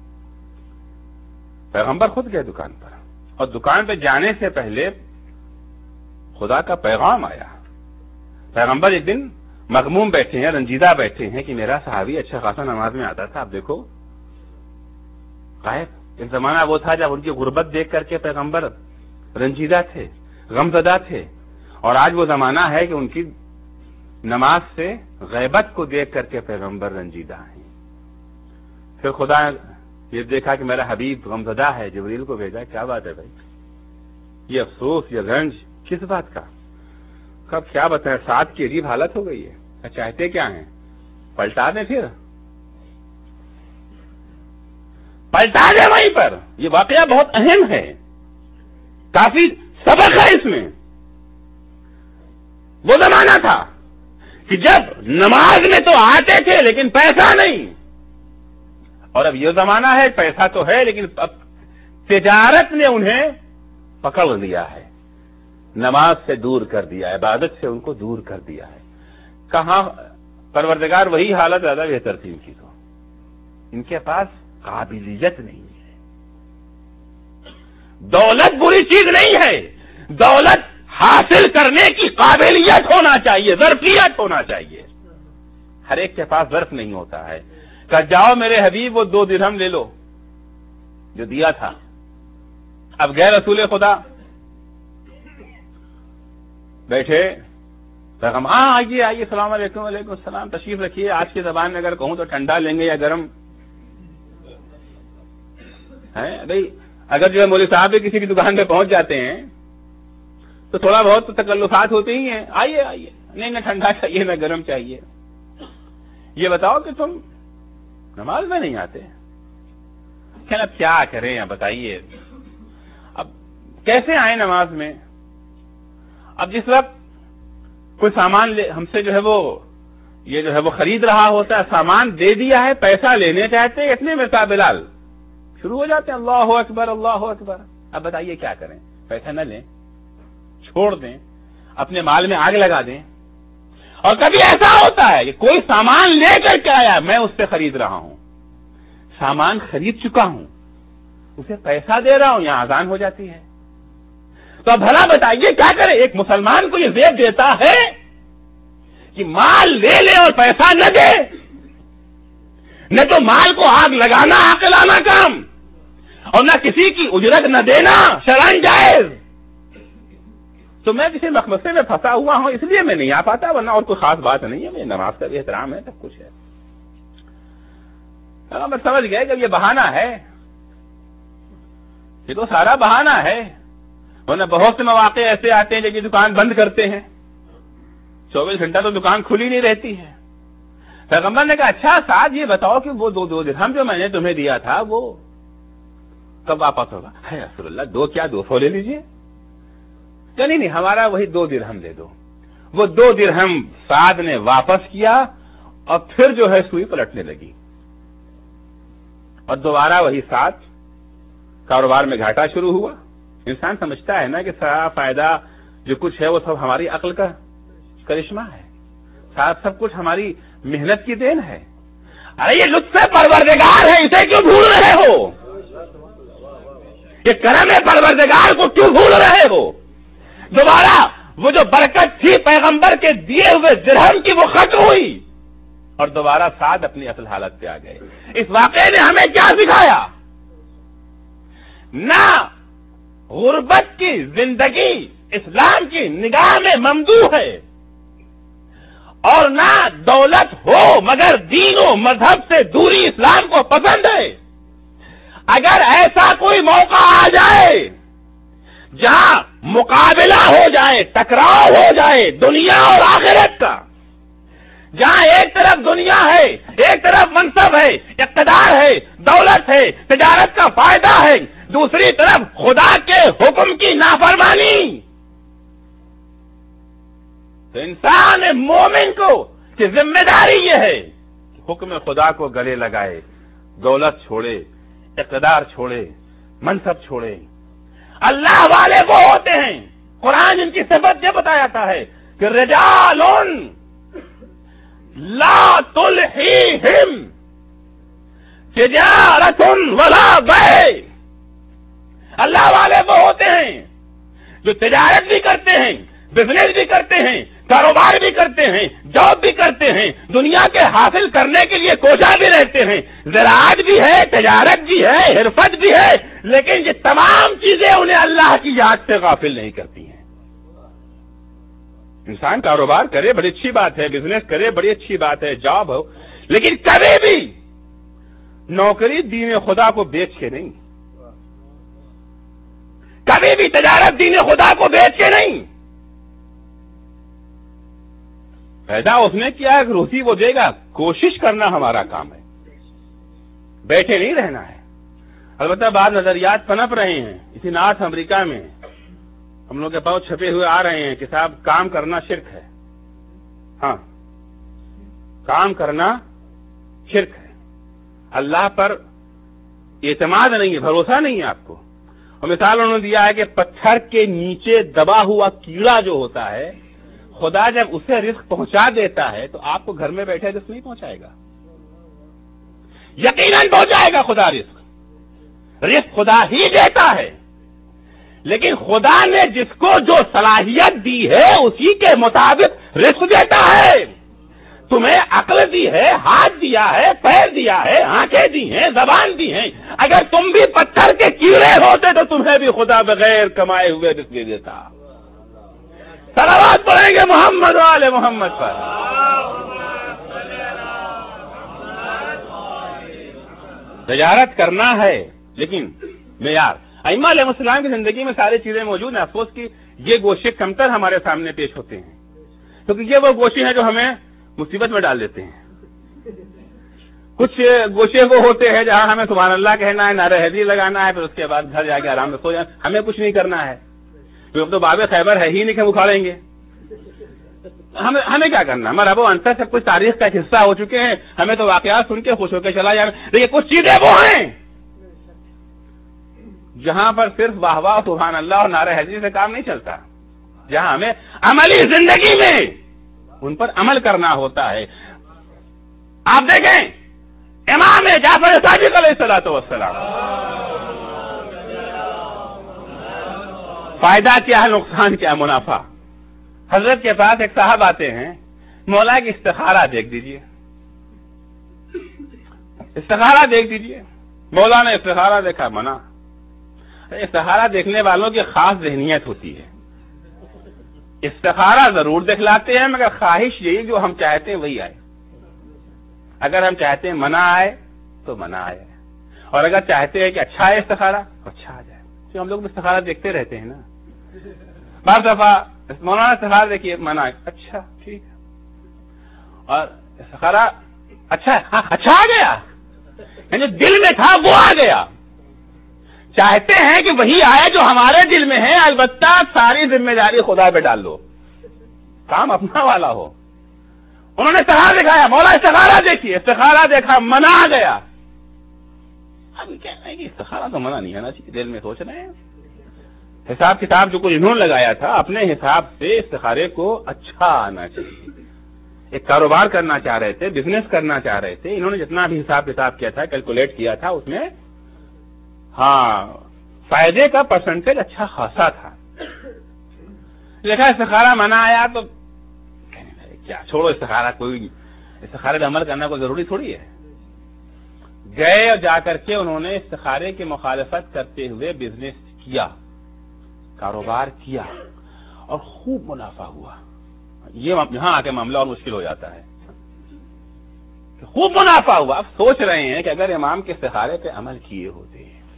پیغمبر خود گئے دکان پر، اور دکان پہ جانے سے پہلے خدا کا پیغام آیا. پیغمبر ایک دن مغموم بیٹھے ہیں، رنجیدہ بیٹھے ہیں کہ میرا صحابی اچھا خاصا نماز میں آتا تھا، اب دیکھو غائب. ایک زمانہ وہ تھا جب ان کی غربت دیکھ کر کے پیغمبر رنجیدہ تھے، غمزدہ تھے، اور آج وہ زمانہ ہے کہ ان کی نماز سے غیبت کو دیکھ کر کے پیغمبر رنجیدہ ہیں. پھر خدا یہ دیکھا کہ میرا حبیب غمزدہ ہے، جبریل کو بھیجا. کیا بات ہے بھائی، یہ افسوس، یہ رنج کس بات کا؟ کب کیا بتائیں، ساتھ کی عجیب حالت ہو گئی ہے. چاہتے کیا ہیں؟ پلٹا دیں، پھر پلٹا دیں وہیں پر. یہ واقعہ بہت اہم ہے، کافی سبق ہے اس میں. وہ زمانہ تھا کہ جب نماز میں تو آتے تھے لیکن پیسہ نہیں، اور اب یہ زمانہ ہے پیسہ تو ہے لیکن اب تجارت نے انہیں پکڑ لیا ہے، نماز سے دور کر دیا، عبادت سے ان کو دور کر دیا ہے. کہاں پروردگار وہی حالت زیادہ بہتر تھی ان کی، تو ان کے پاس قابلیت نہیں ہے. دولت بری چیز نہیں ہے، دولت حاصل کرنے کی قابلیت ہونا چاہیے، ظرفیت ہونا چاہیے. ہر ایک کے پاس ظرف نہیں ہوتا ہے. کہ جاؤ میرے حبیب وہ دو درہم لے لو جو دیا تھا. اب گئے رسول خدا، بیٹھے پیغام، ہاں آئیے آئیے، السلام علیکم. وعلیکم السلام، تشریف رکھیے. آج کی زبان میں اگر کہوں تو ٹھنڈا لیں گے یا گرم ہے بھائی؟ اگر جو ہے مولوی صاحب بھی کسی کی دکان پہ پہنچ جاتے ہیں تو تھوڑا بہت تکلفات ہوتے ہی ہیں. آئیے آئیے، نہیں نہ ٹھنڈا چاہیے نہ گرم چاہیے. یہ بتاؤ کہ تم نماز میں نہیں آتے، کہنا اب کیا کریں، اب بتائیے اب کیسے آئیں نماز میں؟ اب جس وقت کوئی سامان ہم سے جو ہے وہ یہ جو ہے وہ خرید رہا ہوتا ہے، سامان دے دیا ہے، پیسہ لینے چاہتے ہیں، اتنے میں صاحب بلال شروع ہو جاتے ہیں، اللہ اکبر اللہ اکبر. اب بتائیے کیا کریں؟ پیسہ نہ لیں، چھوڑ دیں، اپنے مال میں آگ لگا دیں. اور کبھی ایسا ہوتا ہے کہ کوئی سامان لے کر کے آیا، میں اس سے خرید رہا ہوں، سامان خرید چکا ہوں، اسے پیسہ دے رہا ہوں، یہاں اذان ہو جاتی ہے. تو بھلا بتائیے کیا کرے؟ ایک مسلمان کو یہ زیب دیتا ہے کہ مال لے لے اور پیسہ نہ دے، نہ تو مال کو آگ لگانا عاقلانہ کام، اور نہ کسی کی اجرت نہ دینا شرعاً جائز. تو میں کسی مخمصے میں پھنسا ہوا ہوں، اس لیے میں نہیں آ پاتا، ورنہ اور کوئی خاص بات نہیں ہے. میری نماز کا بھی احترام ہے، سب کچھ ہے. میں سمجھ گئے کہ یہ بہانہ ہے، یہ تو سارا بہانہ ہے. ورنہ بہت سے مواقع ایسے آتے ہیں جب یہ دکان بند کرتے ہیں، چوبیس گھنٹہ تو دکان کھلی نہیں رہتی ہے. پیغمبر نے کہا اچھا ساتھ یہ بتاؤ کہ وہ دو دو درہم جو میں نے تمہیں دیا تھا وہ کب واپس ہوگا؟ ہے رسول اللہ، دو کیا دو سو لے لیجیے. نہیں نہیں، ہمارا وہی دو درہم دے دو. وہ دو درہم سعد نے واپس کیا، اور پھر جو ہے سوئی پلٹنے لگی، اور دوبارہ وہی سعد، کاروبار میں گھاٹا شروع ہوا. انسان سمجھتا ہے نا کہ سارا فائدہ جو کچھ ہے وہ سب ہماری عقل کا کرشمہ ہے، ساتھ سب کچھ ہماری محنت کی دین ہے. ارے یہ لطف پروردگار ہے، اسے کیوں بھول رہے ہو؟ یہ کرم پروردگار کو کیوں بھول رہے ہو؟ دوبارہ وہ جو برکت تھی پیغمبر کے دیے ہوئے درہم کی وہ ختم ہوئی، اور دوبارہ سعد اپنی اصل حالت پہ آ گئے. اس واقعے نے ہمیں کیا سکھایا؟ نہ غربت کی زندگی اسلام کی نگاہ میں ممدوح ہے، اور نہ دولت ہو مگر دین و مذہب سے دوری اسلام کو پسند ہے. اگر ایسا کوئی موقع آ جائے جہاں مقابلہ ہو جائے، ٹکراؤ ہو جائے دنیا اور آخرت کا، جہاں ایک طرف دنیا ہے، ایک طرف منصب ہے، اقتدار ہے، دولت ہے، تجارت کا فائدہ ہے، دوسری طرف خدا کے حکم کی نافرمانی، تو انسان مومن کو کہ ذمہ داری یہ ہے کہ حکم خدا کو گلے لگائے، دولت چھوڑے، اقتدار چھوڑے، منصب چھوڑے۔ اللہ والے وہ ہوتے ہیں، قرآن ان کی صفت یہ بتاتا ہے کہ رجال لا تلہیہم تجارت ولا بیع، اللہ والے وہ ہوتے ہیں جو تجارت بھی کرتے ہیں، بزنس بھی کرتے ہیں، کاروبار بھی کرتے ہیں، جاب بھی کرتے ہیں، دنیا کے حاصل کرنے کے لیے کوشاں بھی رہتے ہیں، زراعت بھی ہے، تجارت بھی ہے، حرفت بھی ہے، لیکن یہ تمام چیزیں انہیں اللہ کی یاد سے غافل نہیں کرتی ہیں۔ انسان کاروبار کرے بڑی اچھی بات ہے، بزنس کرے بڑی اچھی بات ہے، جاب ہو، لیکن کبھی بھی نوکری دین خدا کو بیچ کے نہیں، کبھی بھی تجارت دین خدا کو بیچ کے نہیں۔ پیدا اس نے کیا ہے، روزی وہ دے گا، کوشش کرنا ہمارا کام ہے، بیٹھے نہیں رہنا ہے۔ البتہ بعض نظریات پنپ رہے ہیں، اسی نارتھ امریکہ میں ہم لوگ کے پاس چھپے ہوئے آ رہے ہیں کہ صاحب کام کرنا شرک ہے۔ ہاں، کام کرنا شرک ہے، اللہ پر اعتماد نہیں ہے، بھروسہ نہیں ہے آپ کو۔ اور مثال انہوں نے دیا ہے کہ پتھر کے نیچے دبا ہوا کیڑا جو ہوتا ہے، خدا جب اسے رزق پہنچا دیتا ہے تو آپ کو گھر میں بیٹھے رزق نہیں پہنچائے گا، یقیناً پہنچائے گا خدا رزق، رزق خدا ہی دیتا ہے، لیکن خدا نے جس کو جو صلاحیت دی ہے اسی کے مطابق رزق دیتا ہے۔ تمہیں عقل دی ہے، ہاتھ دیا ہے، پیر دیا ہے، آنکھیں دی ہیں، زبان دی ہیں، اگر تم بھی پتھر کے کیڑے ہوتے تو تمہیں بھی خدا بغیر کمائے ہوئے رزق دے دیتا۔ صلوات پڑھیں گے محمد و آل محمد پر۔ تجارت کرنا ہے لیکن معیار، ائمہ علیہ السلام کی زندگی میں ساری چیزیں موجود ہیں، افسوس کی یہ گوشے کمتر ہمارے سامنے پیش ہوتے ہیں، کیونکہ یہ وہ گوشے ہیں جو ہمیں مصیبت میں ڈال دیتے ہیں۔ کچھ گوشے وہ ہوتے ہیں جہاں ہمیں سبحان اللہ کہنا ہے، نعرہ حیدری لگانا ہے، پھر اس کے بعد گھر جا کے آرام سے سو جانا، ہمیں کچھ نہیں کرنا ہے، اب تو باب خیبر ہے ہی نہیں کہ ہم اکھاڑیں گے، ہمیں ہمیں کیا کرنا، ہمارا ابو انتر سب کچھ تاریخ کا ایک حصہ ہو چکے ہیں، ہمیں تو واقعات سن کے خوش ہو کے چلا جانا۔ لیکن کچھ چیزیں وہ ہیں جہاں پر صرف واہ واہ سبحان اللہ اور نعرہ حیدری سے کام نہیں چلتا، جہاں ہمیں عملی زندگی میں ان پر عمل کرنا ہوتا ہے۔ آپ دیکھیں امام جعفر صادق علیہ الصلوۃ والسلام، فائدہ کیا ہے، نقصان کیا ہے، منافع۔ حضرت کے پاس ایک صاحب آتے ہیں، مولا کی استخارہ دیکھ دیجئے، استخارہ دیکھ دیجئے۔ مولا نے استخارہ دیکھا، منع۔ استخارہ دیکھنے والوں کی خاص ذہنیت ہوتی ہے، استخارہ ضرور دکھلاتے ہیں مگر خواہش یہی جو ہم چاہتے ہیں وہی آئے۔ اگر ہم چاہتے ہیں منع آئے تو منع آئے، اور اگر چاہتے ہیں کہ اچھا ہے استخارہ تو اچھا آ جائے۔ تو ہم لوگ استخارہ دیکھتے رہتے ہیں نا، بعض دفعہ مولانا استخارہ دیکھیے، منع ہے، اچھا ٹھیک ہے، اور استخارہ اچھا ہاں اچھا آ گیا، یعنی دل میں تھا وہ آ گیا۔ چاہتے ہیں کہ وہی آئے جو ہمارے دل میں ہے، البتہ ساری ذمہ داری خدا پہ ڈال دو، کام اپنا والا ہو۔ انہوں نے استخارہ دکھایا، مولا استخارہ دیکھیے، استخارہ دیکھا، منع آ گیا۔ اب کہہ رہے ہیں کہ استخارہ تو منع نہیں آنا چاہیے، دل میں سوچ رہے ہیں حساب کتاب جو کچھ انہوں نے لگایا تھا اپنے حساب سے استخارے کو اچھا آنا چاہیے۔ ایک کاروبار کرنا چاہ رہے تھے، بزنس کرنا چاہ رہے تھے، انہوں نے جتنا بھی حساب کتاب کیا تھا، کیلکولیٹ کیا تھا، اس میں ہاں فائدے کا پرسنٹیج اچھا خاصا تھا۔ دیکھا استخارہ منع آیا تو کیا چھوڑو استخارہ، کوئی استخارے پہ عمل کرنا کوئی ضروری تھوڑی ہے۔ گئے اور جا کر کے انہوں نے استخارے کی مخالفت کرتے ہوئے بزنس کیا، کاروبار کیا، اور خوب منافع ہوا۔ یہ یہاں آ کے معاملہ اور مشکل ہو جاتا ہے، خوب منافع ہوا۔ اب سوچ رہے ہیں کہ اگر امام کے استخارے پہ عمل کیے ہوتے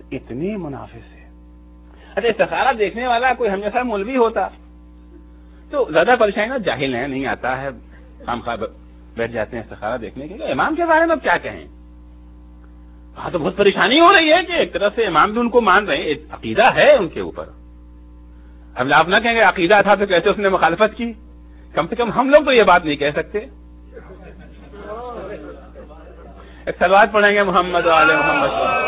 اتنے منافع سے. اچھا استخارہ دیکھنے والا کوئی ہم جیسا مولوی ہوتا تو زیادہ پریشانی نہ, جاہل ہے, نہیں آتا ہے, خام خواہ بیٹھ جاتے ہیں استخارہ دیکھنے کے لیے. امام کے بارے میں اب کیا کہیں, ہاں تو بہت پریشانی ہو رہی ہے کہ ایک طرح سے امام بھی ان کو مان رہے ہیں, عقیدہ ہے ان کے اوپر. اب آپ نہ کہیں گے عقیدہ تھا تو کیسے اس نے مخالفت کی, کم سے کم ہم لوگ تو یہ بات نہیں کہہ سکتے. ایک صلوات پڑھیں گے محمد وعلی محمد.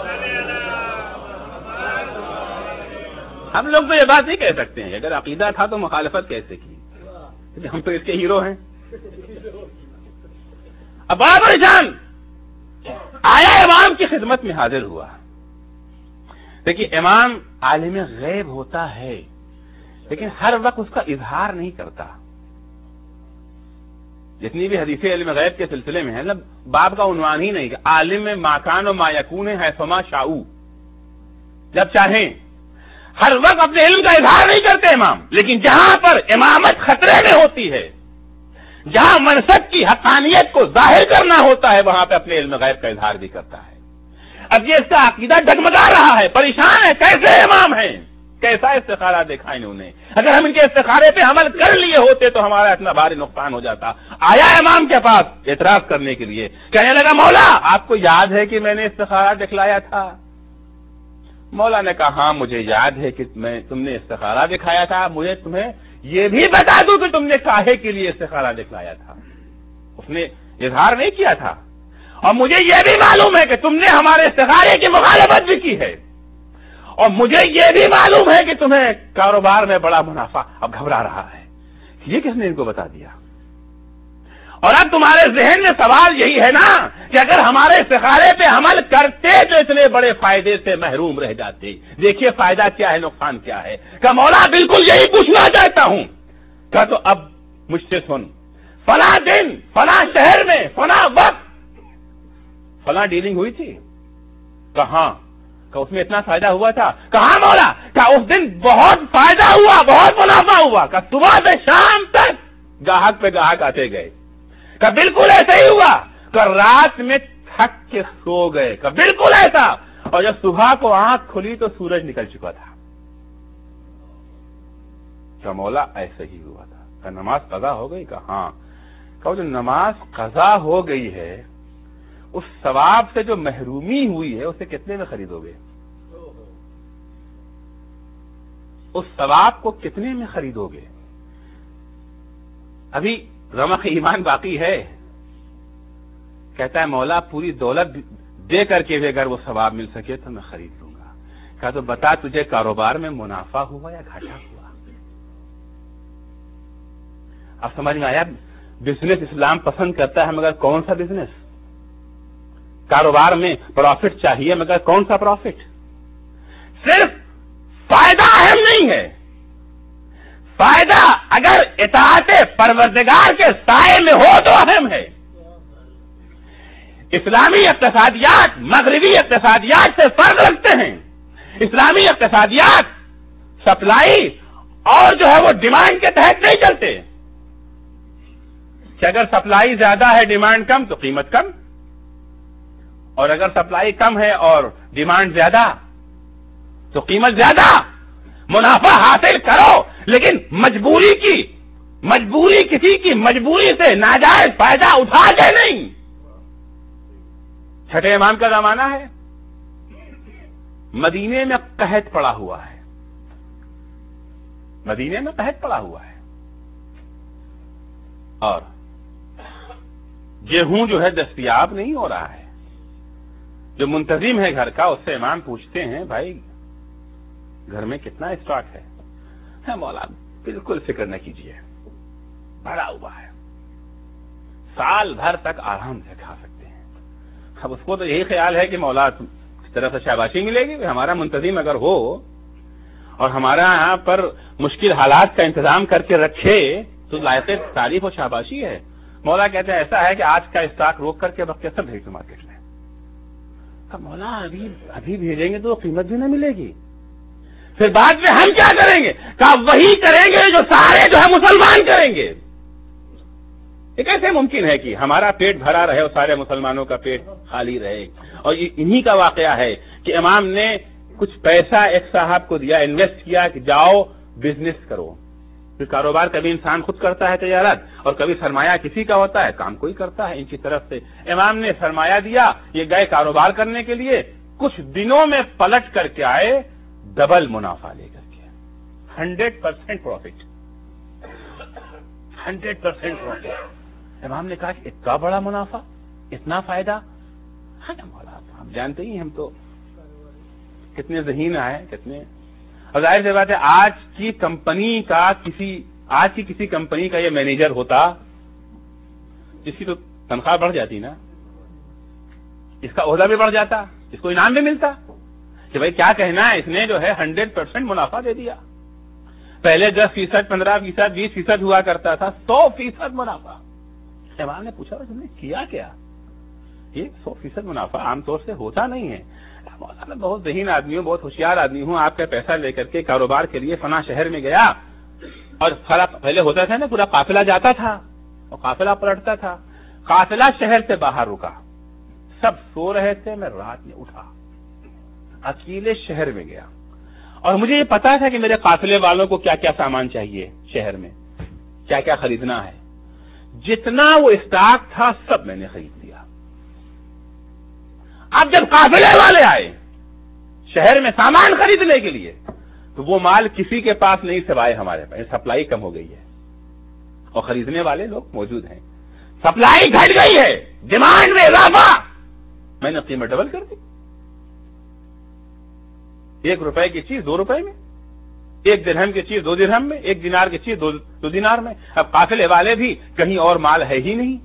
ہم لوگ تو یہ بات نہیں کہہ سکتے ہیں اگر عقیدہ تھا تو مخالفت کیسے کی, کیونکہ ہم تو اس کے ہیرو ہیں. اب بڑا پریشان آیا, امام کی خدمت میں حاضر ہوا. دیکھیے امام عالم غیب ہوتا ہے لیکن ہر وقت اس کا اظہار نہیں کرتا. جتنی بھی حدیث علم غیب کے سلسلے میں ہے نا, باب کا عنوان ہی نہیں کہ عالم ما کان و ما یکون ہے فما شاء, جب چاہیں. ہر وقت اپنے علم کا اظہار نہیں کرتے امام, لیکن جہاں پر امامت خطرے میں ہوتی ہے, جہاں منصب کی حقانیت کو ظاہر کرنا ہوتا ہے, وہاں پہ اپنے علم غیب کا اظہار بھی کرتا ہے. اب یہ اس کا عقیدہ ڈگمگا رہا ہے, پریشان ہے, کیسے امام ہیں, کیسا استخارہ دیکھا انہوں نے. اگر ہم ان کے استخارے پہ عمل کر لیے ہوتے تو ہمارا اتنا بھاری نقصان ہو جاتا. آیا امام کے پاس اعتراض کرنے کے لیے, کہنے لگا مولا آپ کو یاد ہے کہ میں نے استخارہ دکھلایا تھا. مولا نے کہا ہاں مجھے یاد ہے کہ میں تم نے استخارہ دکھایا تھا, مجھے تمہیں یہ بھی بتا دوں کہ تم نے کاہے کے لیے استخارہ دکھلایا تھا. اس نے اظہار نہیں کیا تھا. اور مجھے یہ بھی معلوم ہے کہ تم نے ہمارے استخارے کی مخالفت بھی کی ہے, اور مجھے یہ بھی معلوم ہے کہ تمہیں کاروبار میں بڑا منافع. اب گھبرا رہا ہے یہ کس نے ان کو بتا دیا. اور اب تمہارے ذہن میں سوال یہی ہے نا کہ اگر ہمارے استخارے پہ عمل کرتے تو اتنے بڑے فائدے سے محروم رہ جاتے. دیکھیے فائدہ کیا ہے, نقصان کیا ہے. کہ مولا بالکل یہی پوچھنا چاہتا ہوں. کہ تو اب مجھ سے سن, فلاں دن فلاں شہر میں فلاں وقت فلاں ڈیلنگ ہوئی تھی. کہاں, کہ اس میں اتنا فائدہ ہوا تھا. کہاں مولا, کہ اس دن بہت فائدہ ہوا, بہت منافع ہوا. کہ صبح سے شام تک گاہک پہ گاہک آتے گئے. کہ بالکل ایسا ہی ہوا. کہ رات میں تھک کے سو گئے. کہ بالکل ایسا. اور جب صبح کو آنکھ کھلی تو سورج نکل چکا تھا. کہ مولا ایسا ہی ہوا تھا. کہ نماز قضا ہو گئی. کہ ہاں. کہ جو نماز قضا ہو گئی ہے اس ثواب سے جو محرومی ہوئی ہے اسے کتنے میں خریدو گے, اس ثواب کو کتنے میں خریدو گے. ابھی رمق ایمان باقی ہے. کہتا ہے مولا پوری دولت دے کر کے بھی اگر وہ ثواب مل سکے تو میں خرید لوں گا. کہا تو بتا تجھے کاروبار میں منافع ہوا یا گھاٹا ہوا. اب سمجھ میں آیا, بزنس اسلام پسند کرتا ہے مگر کون سا بزنس. کاروبار میں پروفٹ چاہیے مگر کون سا پروفٹ. صرف فائدہ اہم نہیں ہے, فائدہ اگر اطاعت پروردگار کے سائے میں ہو تو اہم ہے. اسلامی اقتصادیات مغربی اقتصادیات سے فرق رکھتے ہیں. اسلامی اقتصادیات سپلائی اور جو ہے وہ ڈیمانڈ کے تحت نہیں چلتے. کہ اگر سپلائی زیادہ ہے ڈیمانڈ کم تو قیمت کم, اور اگر سپلائی کم ہے اور ڈیمانڈ زیادہ تو قیمت زیادہ. منافع حاصل کرو لیکن مجبوری کی مجبوری کسی کی مجبوری سے ناجائز فائدہ اٹھا کے نہیں. چھٹے امام کا زمانہ ہے, مدینے میں قحط پڑا ہوا ہے. مدینے میں قحط پڑا ہوا ہے اور گیہوں جو ہے دستیاب نہیں ہو رہا ہے. جو منتظم ہے گھر کا اس سے امام پوچھتے ہیں بھائی گھر میں کتنا اسٹاک ہے. مولا بالکل فکر نہ کیجیے, بڑا ہوا ہے, سال بھر تک آرام سے کھا سکتے ہیں. اب اس کو تو یہی خیال ہے کہ مولا اس طرح سے شاباشی ملے گی. ہمارا منتظم اگر ہو اور ہمارا یہاں پر مشکل حالات کا انتظام کر کے رکھے تو لائق تعریف و شاباشی ہے. مولا کہتے ہیں ایسا ہے کہ آج کا اسٹاک روک کر کے وقت سب بھیج دو مارکیٹ میں. مولا ابھی ابھی بھیجیں گے تو قیمت بھی نہ ملے گی. پھر بعد میں ہم کیا کریں گے؟ کہا وہی کریں گے جو سارے جو ہے مسلمان کریں گے. یہ کیسے ممکن ہے کہ ہمارا پیٹ بھرا رہے اور سارے مسلمانوں کا پیٹ خالی رہے؟ اور انہی کا واقعہ ہے کہ امام نے کچھ پیسہ ایک صاحب کو دیا، انویسٹ کیا کہ جاؤ بزنس کرو. پھر کاروبار کبھی انسان خود کرتا ہے تجارت، اور کبھی سرمایہ کسی کا ہوتا ہے، کام کوئی کرتا ہے ان کی طرف سے. امام نے سرمایہ دیا، یہ گئے کاروبار کرنے کے لیے، کچھ دنوں میں پلٹ کر کے آئے ڈبل منافع لے کر کے، hundred percent profit, hundred percent profit. امام نے کہا کہ اتنا بڑا منافع، اتنا فائدہ. ہاں مولا ہم جانتے ہی ہم تو کتنے ذہین آئے کتنے. اور ظاہر سی بات ہے آج کی کمپنی کا کسی آج کی کسی کمپنی کا یہ مینیجر ہوتا، جس کی تو تنخواہ بڑھ جاتی نا، اس کا عہدہ بھی بڑھ جاتا، اس کو انعام بھی ملتا کہ بھائی کیا کہنا ہے، اس نے جو ہے ہنڈریڈ پرسینٹ منافع دے دیا. پہلے دس فیصد پندرہ فیصد بیس فیصد ہوا کرتا تھا، سو فیصد منافع. امام نے پوچھا تم نے کیا کیا؟ یہ سو فیصد منافع عام طور سے ہوتا نہیں ہے. مولانا بہت ذہین آدمی ہوں، بہت ہوشیار آدمی ہوں، آپ کا پیسہ لے کر کے کاروبار کے لیے فلاں شہر میں گیا، اور پہلے ہوتا تھا نا پورا قافلہ جاتا تھا اور قافلہ پلٹتا تھا. قافلہ شہر سے باہر رکا، سب سو رہے تھے، میں رات میں اٹھا اکیلے شہر میں گیا، اور مجھے یہ پتا تھا کہ میرے قافلے والوں کو کیا کیا سامان چاہیے، شہر میں کیا کیا خریدنا ہے. جتنا وہ اسٹاک تھا سب میں نے خرید لیا. اب جب قافلے والے آئے شہر میں سامان خریدنے کے لیے، تو وہ مال کسی کے پاس نہیں سوائے ہمارے پاس. سپلائی کم ہو گئی ہے اور خریدنے والے لوگ موجود ہیں. سپلائی گھٹ گئی ہے، ڈیمانڈ میں اضافہ، میں نے قیمت ڈبل کر دی. ایک روپے کی چیز دو روپے میں، ایک درہم کی چیز دو درہم میں، ایک دینار کی چیز دو, دو دینار میں. اب قافلے والے بھی کہیں اور مال ہے ہی نہیں.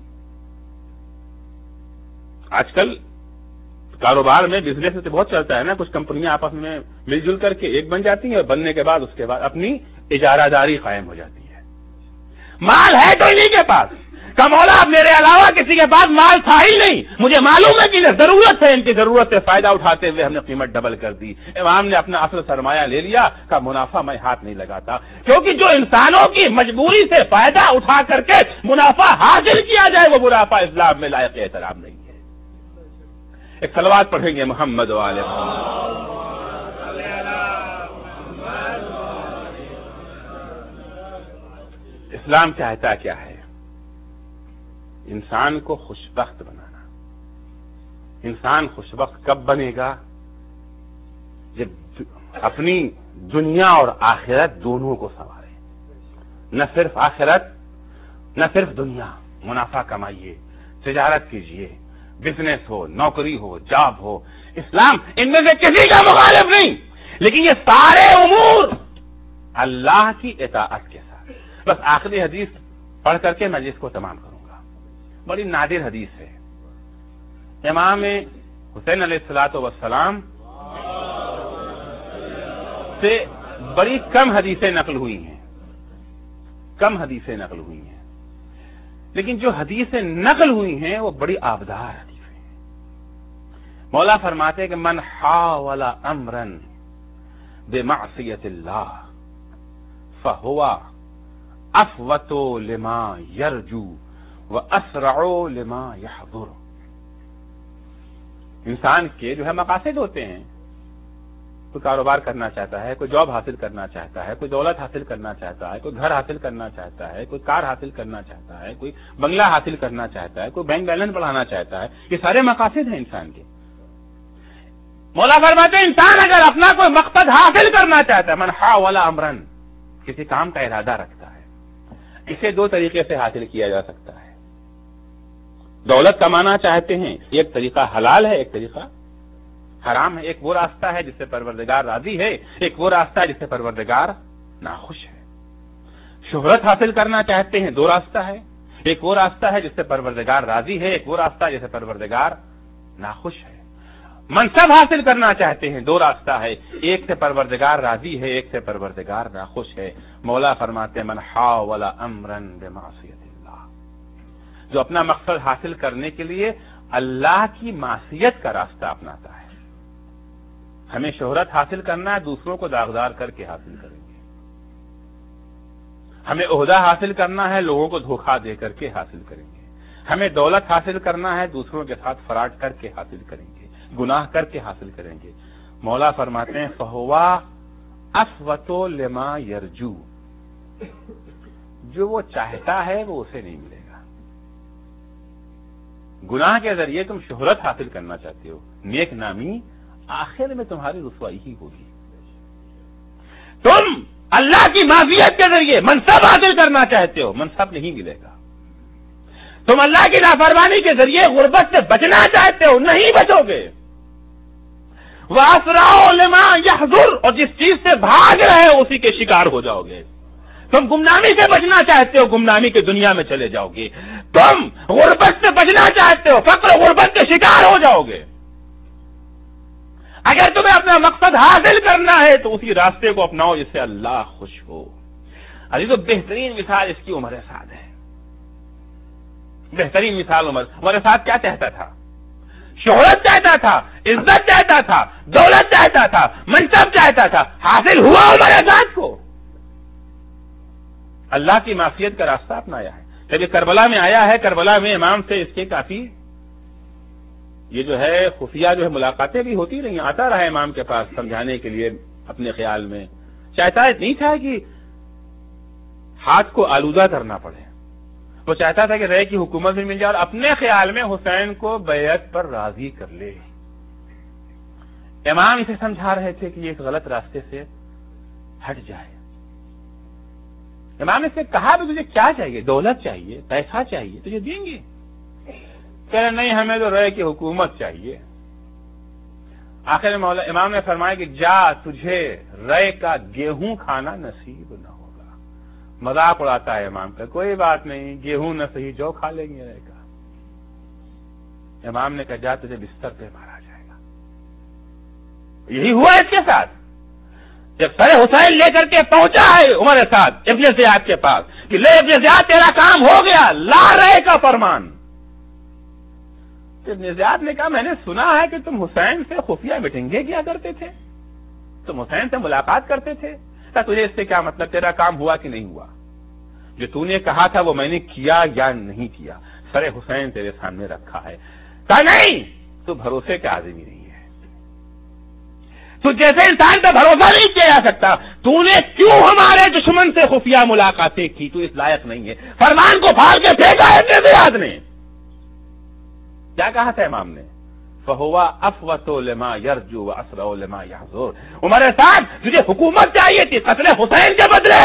آج کل کاروبار میں بزنس سے بہت چلتا ہے نا، کچھ کمپنیاں آپس میں مل جل کر کے ایک بن جاتی ہیں، اور بننے کے بعد اس کے بعد اپنی اجارہ داری قائم ہو جاتی ہے. مال ہے تو انہیں کے پاس. کمولا اب میرے علاوہ کسی کے پاس مال تھا ہی نہیں، مجھے معلوم ہے کہ ضرورت ہے، ان کی ضرورت سے فائدہ اٹھاتے ہوئے ہم نے قیمت ڈبل کر دی. امام نے اپنا اصل سرمایہ لے لیا، کا منافع میں ہاتھ نہیں لگاتا. کیونکہ جو انسانوں کی مجبوری سے فائدہ اٹھا کر کے منافع حاصل کیا جائے، وہ منافع اسلام میں لائق احترام نہیں ہے. ایک صلوات پڑھیں گے محمد و آل محمد. اسلام چاہتا کیا ہے؟ انسان کو خوشبخت بنانا. انسان خوشبخت کب بنے گا؟ جب اپنی دنیا اور آخرت دونوں کو سنوارے. نہ صرف آخرت، نہ صرف دنیا. منافع کمائیے، تجارت کیجیے، بزنس ہو، نوکری ہو، جاب ہو. اسلام ان میں سے کسی کا مخالف نہیں، لیکن یہ سارے امور اللہ کی اطاعت کے ساتھ. بس آخری حدیث پڑھ کر کے میں جس کو تمام کروں گا، بڑی نادر حدیث ہے. امام حسین علیہ الصلوۃ والسلام سے بڑی کم حدیثیں نقل ہوئی ہیں، کم حدیثیں نقل ہوئی ہیں، لیکن جو حدیثیں نقل ہوئی ہیں وہ بڑی آبدار حدیثیں ہیں. مولا فرماتے ہیں کہ من حاول امرا بمعصیت اللہ فہو افوت لما یرجو واسرع لما یحضر. انسان کے جو ہے مقاصد ہوتے ہیں. کوئی کاروبار کرنا چاہتا ہے، کوئی جاب حاصل کرنا چاہتا ہے، کوئی دولت حاصل کرنا چاہتا ہے، کوئی گھر حاصل کرنا چاہتا ہے، کوئی کار حاصل کرنا چاہتا ہے، کوئی بنگلہ حاصل کرنا چاہتا ہے، کوئی بینک بیلنس بڑھانا چاہتا ہے. یہ سارے مقاصد ہیں انسان کے. مولا فرماتے ہیں انسان اگر اپنا کوئی مقصد حاصل کرنا چاہتا ہے، من حاول امرا، کسی کام کا ارادہ رکھتا ہے، اسے دو طریقے سے حاصل کیا جا سکتا ہے. دولت کمانا چاہتے ہیں، ایک طریقہ حلال ہے، ایک طریقہ حرام ہے. ایک وہ راستہ ہے جس سے پروردگار راضی ہے، ایک وہ راستہ ہے جس سے پروردگار ناخوش ہے. شہرت حاصل کرنا چاہتے ہیں، دو راستہ ہے، ایک وہ راستہ ہے جس سے پروردگار راضی ہے، ایک وہ راستہ ہے جس سے پروردگار ناخوش ہے. منصب حاصل کرنا چاہتے ہیں، دو راستہ ہے، ایک سے پروردگار راضی ہے، ایک سے پروردگار ناخوش ہے. مولا فرماتے ہیں من حاول امرا بمعصیت اللہ، جو اپنا مقصد حاصل کرنے کے لیے اللہ کی معصیت کا راستہ اپناتا ہے. ہمیں شہرت حاصل کرنا ہے، دوسروں کو داغدار کر کے حاصل کریں گے. ہمیں عہدہ حاصل کرنا ہے، لوگوں کو دھوکہ دے کر کے حاصل کریں گے. ہمیں دولت حاصل کرنا ہے، دوسروں کے ساتھ فراڈ کر کے حاصل کریں گے، گناہ کر کے حاصل کریں گے. مولا فرماتے ہیں فہوا اسوۃ لما یرجو، جو وہ چاہتا ہے وہ اسے نہیں ملے گا. گناہ کے ذریعے تم شہرت حاصل کرنا چاہتے ہو، نیک نامی، آخر میں تمہاری رسوائی ہی ہوگی. تم اللہ کی معصیت کے ذریعے منصب حاصل کرنا چاہتے ہو، منصب نہیں ملے گا. تم اللہ کی نافرمانی کے ذریعے غربت سے بچنا چاہتے ہو، نہیں بچو گے. وَأَسْرَعُوا لِمَا يَحْذُرُ، اور جس چیز سے بھاگ رہے ہو اسی کے شکار ہو جاؤ گے. تم گمنامی سے بچنا چاہتے ہو، گمنامی کی دنیا میں چلے جاؤ گے. تم غربت سے بچنا چاہتے ہو، فقر غربت کے شکار ہو جاؤ گے. اگر تمہیں اپنا مقصد حاصل کرنا ہے تو اسی راستے کو اپناؤ جس سے اللہ خوش ہو. عزیزو بہترین مثال اس کی عمر سعد ہے. بہترین مثال عمر عمر سعد کیا چاہتا تھا؟ شہرت چاہتا تھا، عزت چاہتا تھا، دولت چاہتا تھا، منصب چاہتا تھا. حاصل ہوا عمر سعد کو؟ اللہ کی معصیت کا راستہ اپنایا ہے. جب یہ کربلا میں آیا ہے، کربلا میں امام سے اس کے کافی یہ جو ہے خفیہ جو ہے ملاقاتیں بھی ہوتی رہی. آتا رہا امام کے پاس سمجھانے کے لیے اپنے خیال میں. چاہتا نہیں تھا کہ ہاتھ کو آلودہ کرنا پڑے، وہ چاہتا تھا کہ رے کی حکومت بھی مل جائے اور اپنے خیال میں حسین کو بیعت پر راضی کر لے. امام اسے سمجھا رہے تھے کہ یہ اس غلط راستے سے ہٹ جائے. امام نے سے کہا بھی تجھے کیا چاہیے؟ دولت چاہیے، پیسہ چاہیے، تجھے دیں گے. کہہ رہے نہیں، ہمیں تو رے کی حکومت چاہیے. آخر مولا امام نے فرمایا کہ جا، تجھے رے کا گیہوں کھانا نصیب نہ ہوگا. مذاق اڑاتا ہے امام کا. کوئی بات نہیں، گیہوں نہ صحیح جو کھا لیں گے رے کا. امام نے کہا جا، تجھے بستر پہ مارا جائے گا. یہی ہوا اس کے ساتھ. جب سر حسین لے کر کے پہنچا ہے عمر سعد ابن زیاد کے پاس کہ لے ابن زیاد تیرا کام ہو گیا، لا رے کا فرمان. ابن زیاد نے کہا میں نے سنا ہے کہ تم حسین سے خفیہ میٹنگیں کیا کرتے تھے، تم حسین سے ملاقات کرتے تھے. کہا تجھے اس سے کیا مطلب؟ تیرا کام ہوا کہ نہیں ہوا؟ جو تو نے کہا تھا وہ میں نے کیا یا نہیں کیا؟ سر حسین تیرے سامنے رکھا ہے. کہا نہیں، تو بھروسے کا آدمی نہیں ہے، تو جیسے انسان پہ بھروسہ نہیں کیا جا سکتا. تو نے کیوں ہمارے دشمن سے خفیہ ملاقاتیں کی؟ تو اس لائق نہیں ہے. فرمان کو پھاڑ کے پھینکا ابن زیاد نے. کیا کہا تھا امام نے؟ فہوا افوۃ لما یرجو واسرع لما یحذر. عمر سعد، تجھے حکومت چاہیے تھی قتل حسین کے بدلے،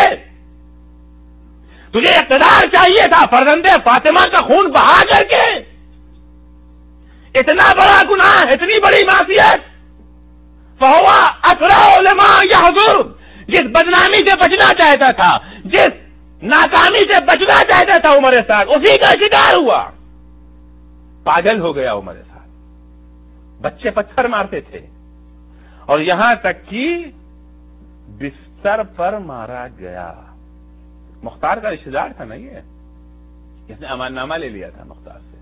تجھے اقتدار چاہیے تھا فرزند فاطمہ کا خون بہا کر کے. اتنا بڑا گناہ، اتنی بڑی معصیت. فہوا اسرع لما یحذر، جس بدنامی سے بچنا چاہتا تھا، جس ناکامی سے بچنا چاہتا تھا عمر سعد، اسی کا شکار ہوا. پاگل ہو گیا عمر سعد. بچے پتھر مارتے تھے اور یہاں تک کہ بستر پر مارا گیا. مختار کا رشتہ دار تھا نا یہ، اس نے امان نامہ لے لیا تھا مختار سے.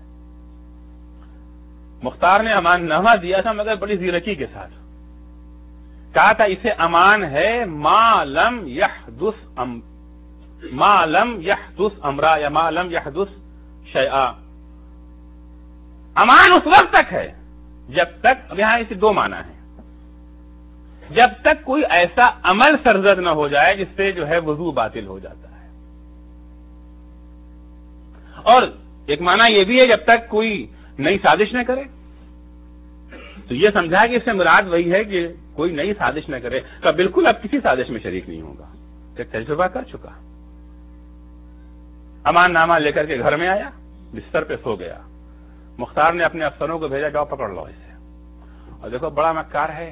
مختار نے امان نامہ دیا تھا مگر بڑی زیرکی کے ساتھ. کہا تھا اسے امان ہے ما لم یحدث ام ما لم یحدث امرا یا ما لم یحدث شیئا. امان اس وقت تک ہے جب تک، اب یہاں اسے دو معنی ہیں، جب تک کوئی ایسا عمل سرزد نہ ہو جائے جس سے جو ہے وضو باطل ہو جاتا ہے. اور ایک معنی یہ بھی ہے جب تک کوئی نئی سازش نہ کرے. تو یہ سمجھا کہ اس سے مراد وہی ہے کہ کوئی نئی سازش نہ کرے. کہ بالکل اب کسی سازش میں شریک نہیں ہوگا، ایک تجربہ کر چکا. امان نامہ لے کر کے گھر میں آیا، بستر پہ سو گیا. مختار نے اپنے افسروں کو بھیجا، جاؤ پکڑ لو اسے. اور دیکھو بڑا مکار ہے،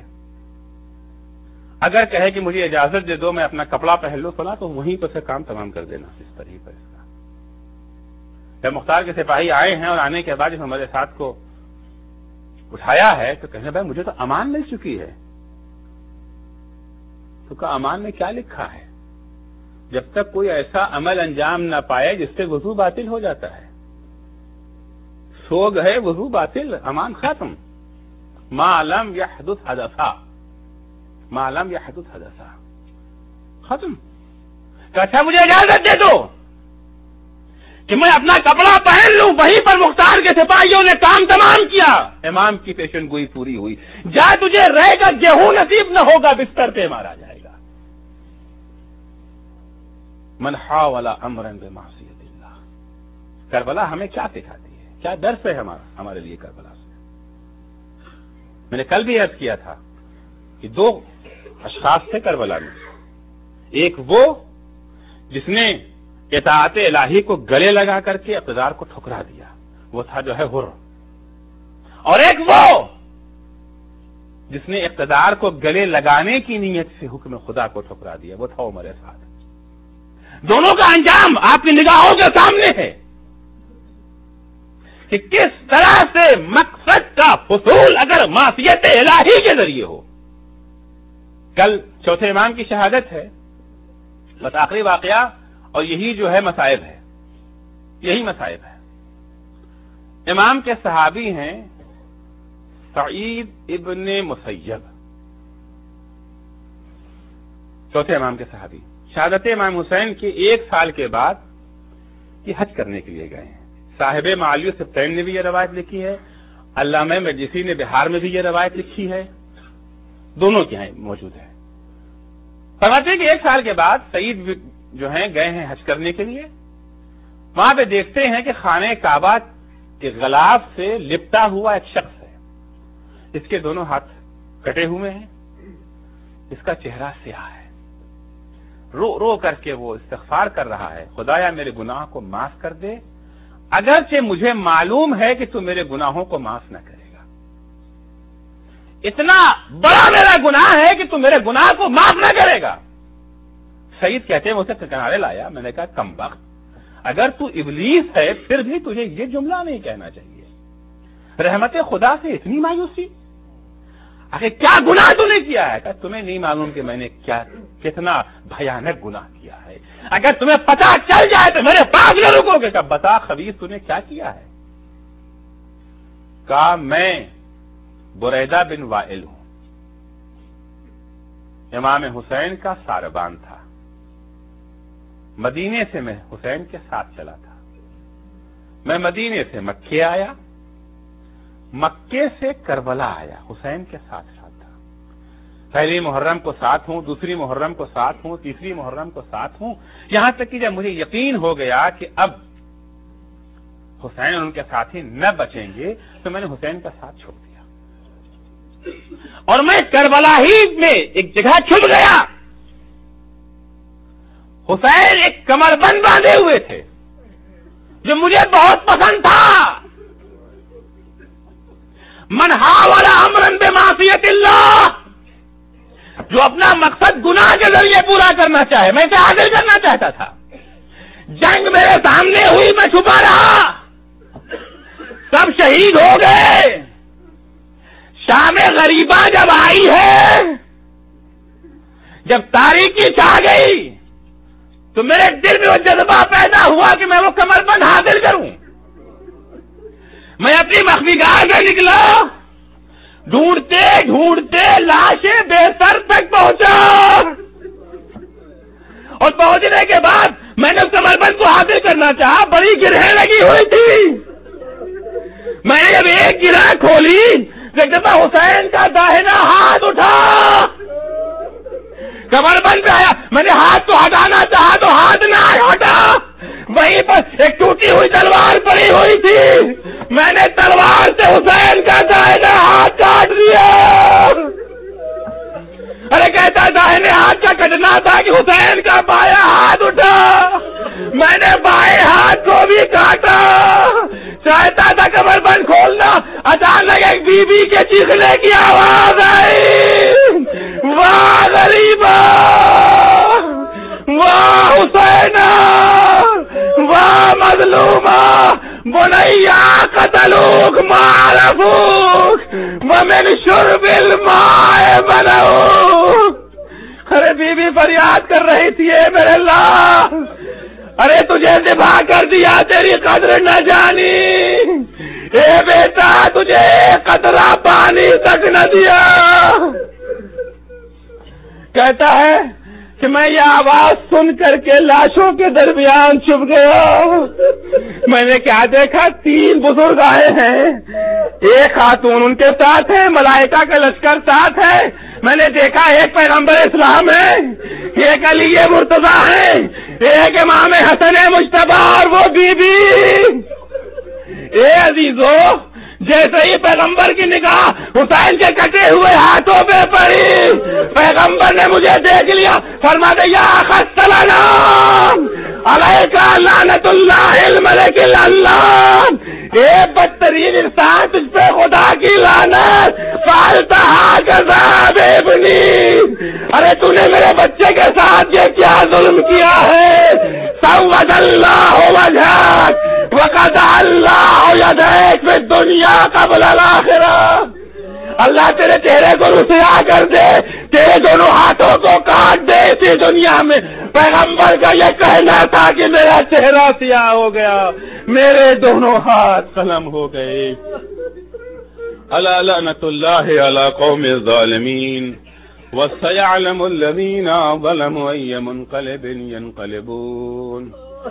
اگر کہے کہ مجھے اجازت دے دو میں اپنا کپڑا پہن لوں فلاں، تو وہیں پر سے کام تمام کر دینا اس طریقے پر. اس کا جب مختار کے سپاہی آئے ہیں اور آنے کے بعد جب ہمارے ساتھ کو اٹھایا ہے تو کہنے بھائی مجھے تو امان مل چکی ہے. تو کہا امان میں کیا لکھا ہے؟ جب تک کوئی ایسا عمل انجام نہ پائے جس سے وضو باطل ہو جاتا ہے. سو گئے وضو باطل، امان ختم. ما لم یحدث حدثا، ما لم یحدث حدثا، ختم. کہ اچھا مجھے اجازت دے دو کہ میں اپنا کپڑا پہن لوں. وہیں پر مختار کے سپاہیوں نے کام تمام کیا. امام کی پیشن گوئی پوری ہوئی. جا تجھے رہ کا گیہوں نصیب نہ ہوگا, بستر پہ مارا جائے گا. من حاول امرا بمعصیت اللہ. کربلا ہمیں کیا سکھاتی ہے, کیا درس ہے ہمارا ہمارے لیے کربلا سے؟ میں نے کل بھی عرض کیا تھا کہ دو اشخاص تھے کربلا میں. ایک وہ جس نے اطاعت الہی کو گلے لگا کر کے اقتدار کو ٹھکرا دیا, وہ تھا جو ہے حر. اور ایک وہ جس نے اقتدار کو گلے لگانے کی نیت سے حکم خدا کو ٹھکرا دیا, وہ تھا عمر سعد. دونوں کا انجام آپ کی نگاہوں کے سامنے ہے کہ کس طرح سے مقصد کا حصول اگر معصیت الہی کے ذریعے ہو. کل چوتھے امام کی شہادت ہے, بس آخری واقعہ, اور یہی جو ہے مصائب ہے, یہی مصائب ہے. امام کے صحابی ہیں سعید ابن مسیب, چوتھے امام کے صحابی. شہادت امام حسین کے ایک سال کے بعد یہ حج کرنے کے لیے گئے ہیں. صاحب معالی سبتین نے بھی یہ روایت لکھی ہے, علامہ مجلسی نے بہار میں بھی یہ روایت لکھی ہے, دونوں کے یہاں موجود ہے. فرماتے ہیں کہ ایک سال کے بعد سعید جو ہیں گئے ہیں حج کرنے کے لیے. وہاں پہ دیکھتے ہیں کہ خانہ کعبہ کے غلاف سے لپٹا ہوا ایک شخص ہے. اس کے دونوں ہاتھ کٹے ہوئے ہیں, اس کا چہرہ سیاہ ہے. رو رو کر کے وہ استغفار کر رہا ہے, خدایا میرے گناہ کو معاف کر دے, اگرچہ مجھے معلوم ہے کہ تو میرے گناہوں کو معاف نہ کرے گا. اتنا بڑا میرا گناہ ہے کہ تو میرے گناہ کو معاف نہ کرے گا. سعید کہتے ہیں اسے کنارے لایا, میں نے کہا کمبخت, اگر تو ابلیس ہے پھر بھی تجھے یہ جملہ نہیں کہنا چاہیے. رحمت خدا سے اتنی مایوسی, آخر کیا گناہ تو نے کیا ہے؟ کہ تمہیں نہیں معلوم کہ میں نے کیا کتنا بھیانک گناہ کیا ہے. اگر تمہیں پتہ چل جائے تو میرے پاس نہ رکو گے. کہ بتا خبیث تو نے کیا کیا ہے؟ کہا میں بریدہ بن وائل ہوں, امام حسین کا ساربان تھا, مدینے سے میں حسین کے ساتھ چلا تھا. میں مدینے سے مکے آیا, مکے سے کربلا آیا, حسین کے ساتھ ساتھ تھا. پہلی محرم کو ساتھ ہوں, دوسری محرم کو ساتھ ہوں, تیسری محرم کو ساتھ ہوں, یہاں تک کہ جب مجھے یقین ہو گیا کہ اب حسین اور ان کے ساتھی نہ بچیں گے تو میں نے حسین کا ساتھ چھوڑ دیا اور میں کربلا ہی میں ایک جگہ چھپ گیا. حسین ایک کمر بند باندھے ہوئے تھے جو مجھے بہت پسند تھا. من حاول امرا بمعصیت اللہ, جو اپنا مقصد گناہ کے ذریعے پورا کرنا چاہے. میں اسے حاصل کرنا چاہتا تھا. جنگ میرے سامنے ہوئی, میں چھپا رہا, سب شہید ہو گئے. شام غریباں جب آئی ہے, جب تاریکی چھا گئی تو میرے دل میں وہ جذبہ پیدا ہوا کہ میں وہ کمر بند حاصل کروں. میں اپنی مخفی گاہ سے نکلا, ڈھونڈتے ڈھونڈتے لاشیں بے سر تک پہنچا, اور پہنچنے کے بعد میں نے اس کمر بند کو حاصل کرنا چاہا. بڑی گرہیں لگی ہوئی تھی. میں نے جب ایک گرہ کھولی, ایک دفعہ حسین کا داہنا ہاتھ اٹھا, کمر بند پہ آیا. میں نے ہاتھ کو ہٹانا چاہا تو ہاتھ نہ ہٹا. وہیں پر ایک ٹوٹی ہوئی تلوار پڑی ہوئی تھی. میں نے تلوار سے حسین کا داہنا ہاتھ کاٹ دیا. ارے کہتا داہنے ہاتھ کا کٹنا تھا کہ حسین کا بایاں ہاتھ اٹھا. میں نے بائیں ہاتھ کو بھی کاٹا. چاہتا تھا کمر بند کھولنا, اچانک ایک بی بی کے چیخنے کی آواز آئی, واہ غریبا, واہ حسینا, واہ مظلوما, بنیا قتلوک معرفوک ومن شرب الماء بنوک. ارے بی بی فریاد کر رہی تھی, اے میرے اللہ, ارے تجھے ذبح کر دیا, تیری قدر نہ جانی. اے بیٹا تجھے قطرہ پانی تک نہ دیا. کہتا ہے کہ میں یہ آواز سن کر کے لاشوں کے درمیان چھپ گیا. میں نے کیا دیکھا؟ تین بزرگ آئے ہیں، ایک خاتون ان کے ساتھ ہے، ملائکہ کا لشکر ساتھ ہے. میں نے دیکھا ایک پیغمبر اسلام ہے، ایک علی مرتضیٰ ہے، ایک امام حسن مجتبیٰ اور وہ بی بی. اے عزیزو، جیسے ہی پیغمبر کی نگاہ حسین کے کٹے ہوئے ہاتھوں پہ پڑی، پیغمبر نے مجھے دیکھ لیا، فرما دیا السلام علیکہ لعنت اللہ الملک العلام. اے بدترین انسان، تجھ پہ خدا کی لعنت. فالتہا کذاب ابنی، ارے تو نے میرے بچے کے ساتھ یہ کیا ظلم کیا ہے؟ سود اللہ وجہک وقطع اللہ یدیک فی الدنیا قبل الآخرہ. اللہ تیرے چہرے کو رسوا کر دے، تیرے دونوں ہاتھوں کو کاٹ دے اسی دنیا میں. پیغمبر کا یہ کہنا تھا کہ میرا چہرہ سیاہ ہو گیا، میرے دونوں ہاتھ قلم ہو گئے. الا لعنت اللہ علی قوم الظالمین وسيعلم الذين ظلموا أي منقلب ينقلبون.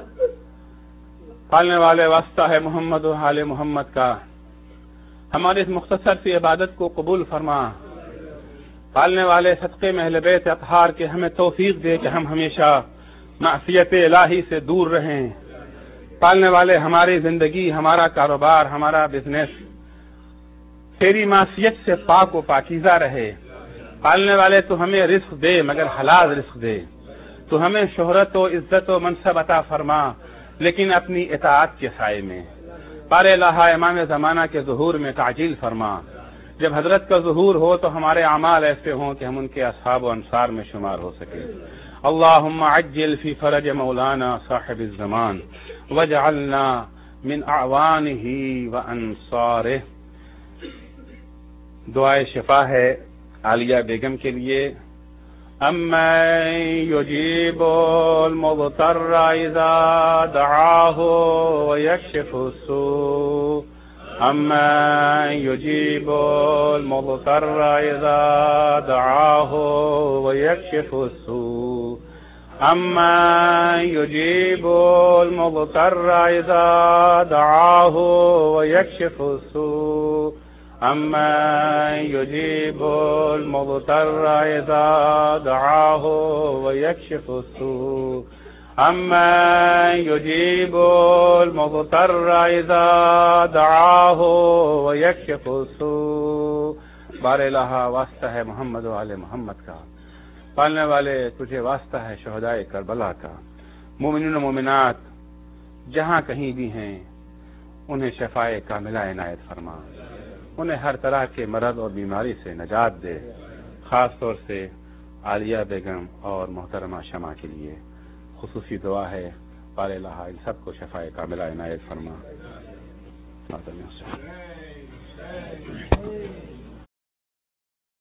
پالنے والے واسطہ ہے محمد و حال محمد کا، ہماری اس مختصر سی عبادت کو قبول فرما. پالنے والے صدقے میں اہل بیت اطہار کے ہمیں توفیق دے کہ ہم ہمیشہ معصیت الہی سے دور رہیں. پالنے والے ہماری زندگی، ہمارا کاروبار، ہمارا بزنس تیری معصیت سے پاک و پاکیزہ رہے. پالنے والے تو ہمیں رزق دے مگر حلال رزق دے. تو ہمیں شہرت و عزت و منصب عطا فرما لیکن اپنی اطاعت کے سائے میں. پار الہ امام زمانہ کے ظہور میں تعجیل فرما. جب حضرت کا ظہور ہو تو ہمارے اعمال ایسے ہوں کہ ہم ان کے اصحاب و انصار میں شمار ہو سکے. اللہم عجل فی فرج مولانا صاحب الزمان واجعلنا من اعوانہ وانصارہ. دعائے شفا ہے عالیہ بیگم کے لیے. امن یجیب المضطر اذا دعاہ ویکشف السوء. امن یجیب المضطر اذا دعاہ ویکشف السوء. امن یجیب المضطر اذا دعاہ ویکشف السوء. امن یجیب المضطر اذا دعاہ ویکشف السوء. امن یجیب المضطر اذا دعاہ ویکشف السوء. بار الہ واسطہ ہے محمد و آل محمد کا. پالنے والے تجھے واسطہ ہے شہدائے کربلا کا. مومنین و مومنات جہاں کہیں بھی ہیں انہیں شفائے کاملہ عنایت فرما. انہیں ہر طرح کے مرض اور بیماری سے نجات دے. خاص طور سے عالیہ بیگم اور محترمہ شمع کے لیے خصوصی دعا ہے. پار الہ ان سب کو شفائے کاملہ عنایت فرما.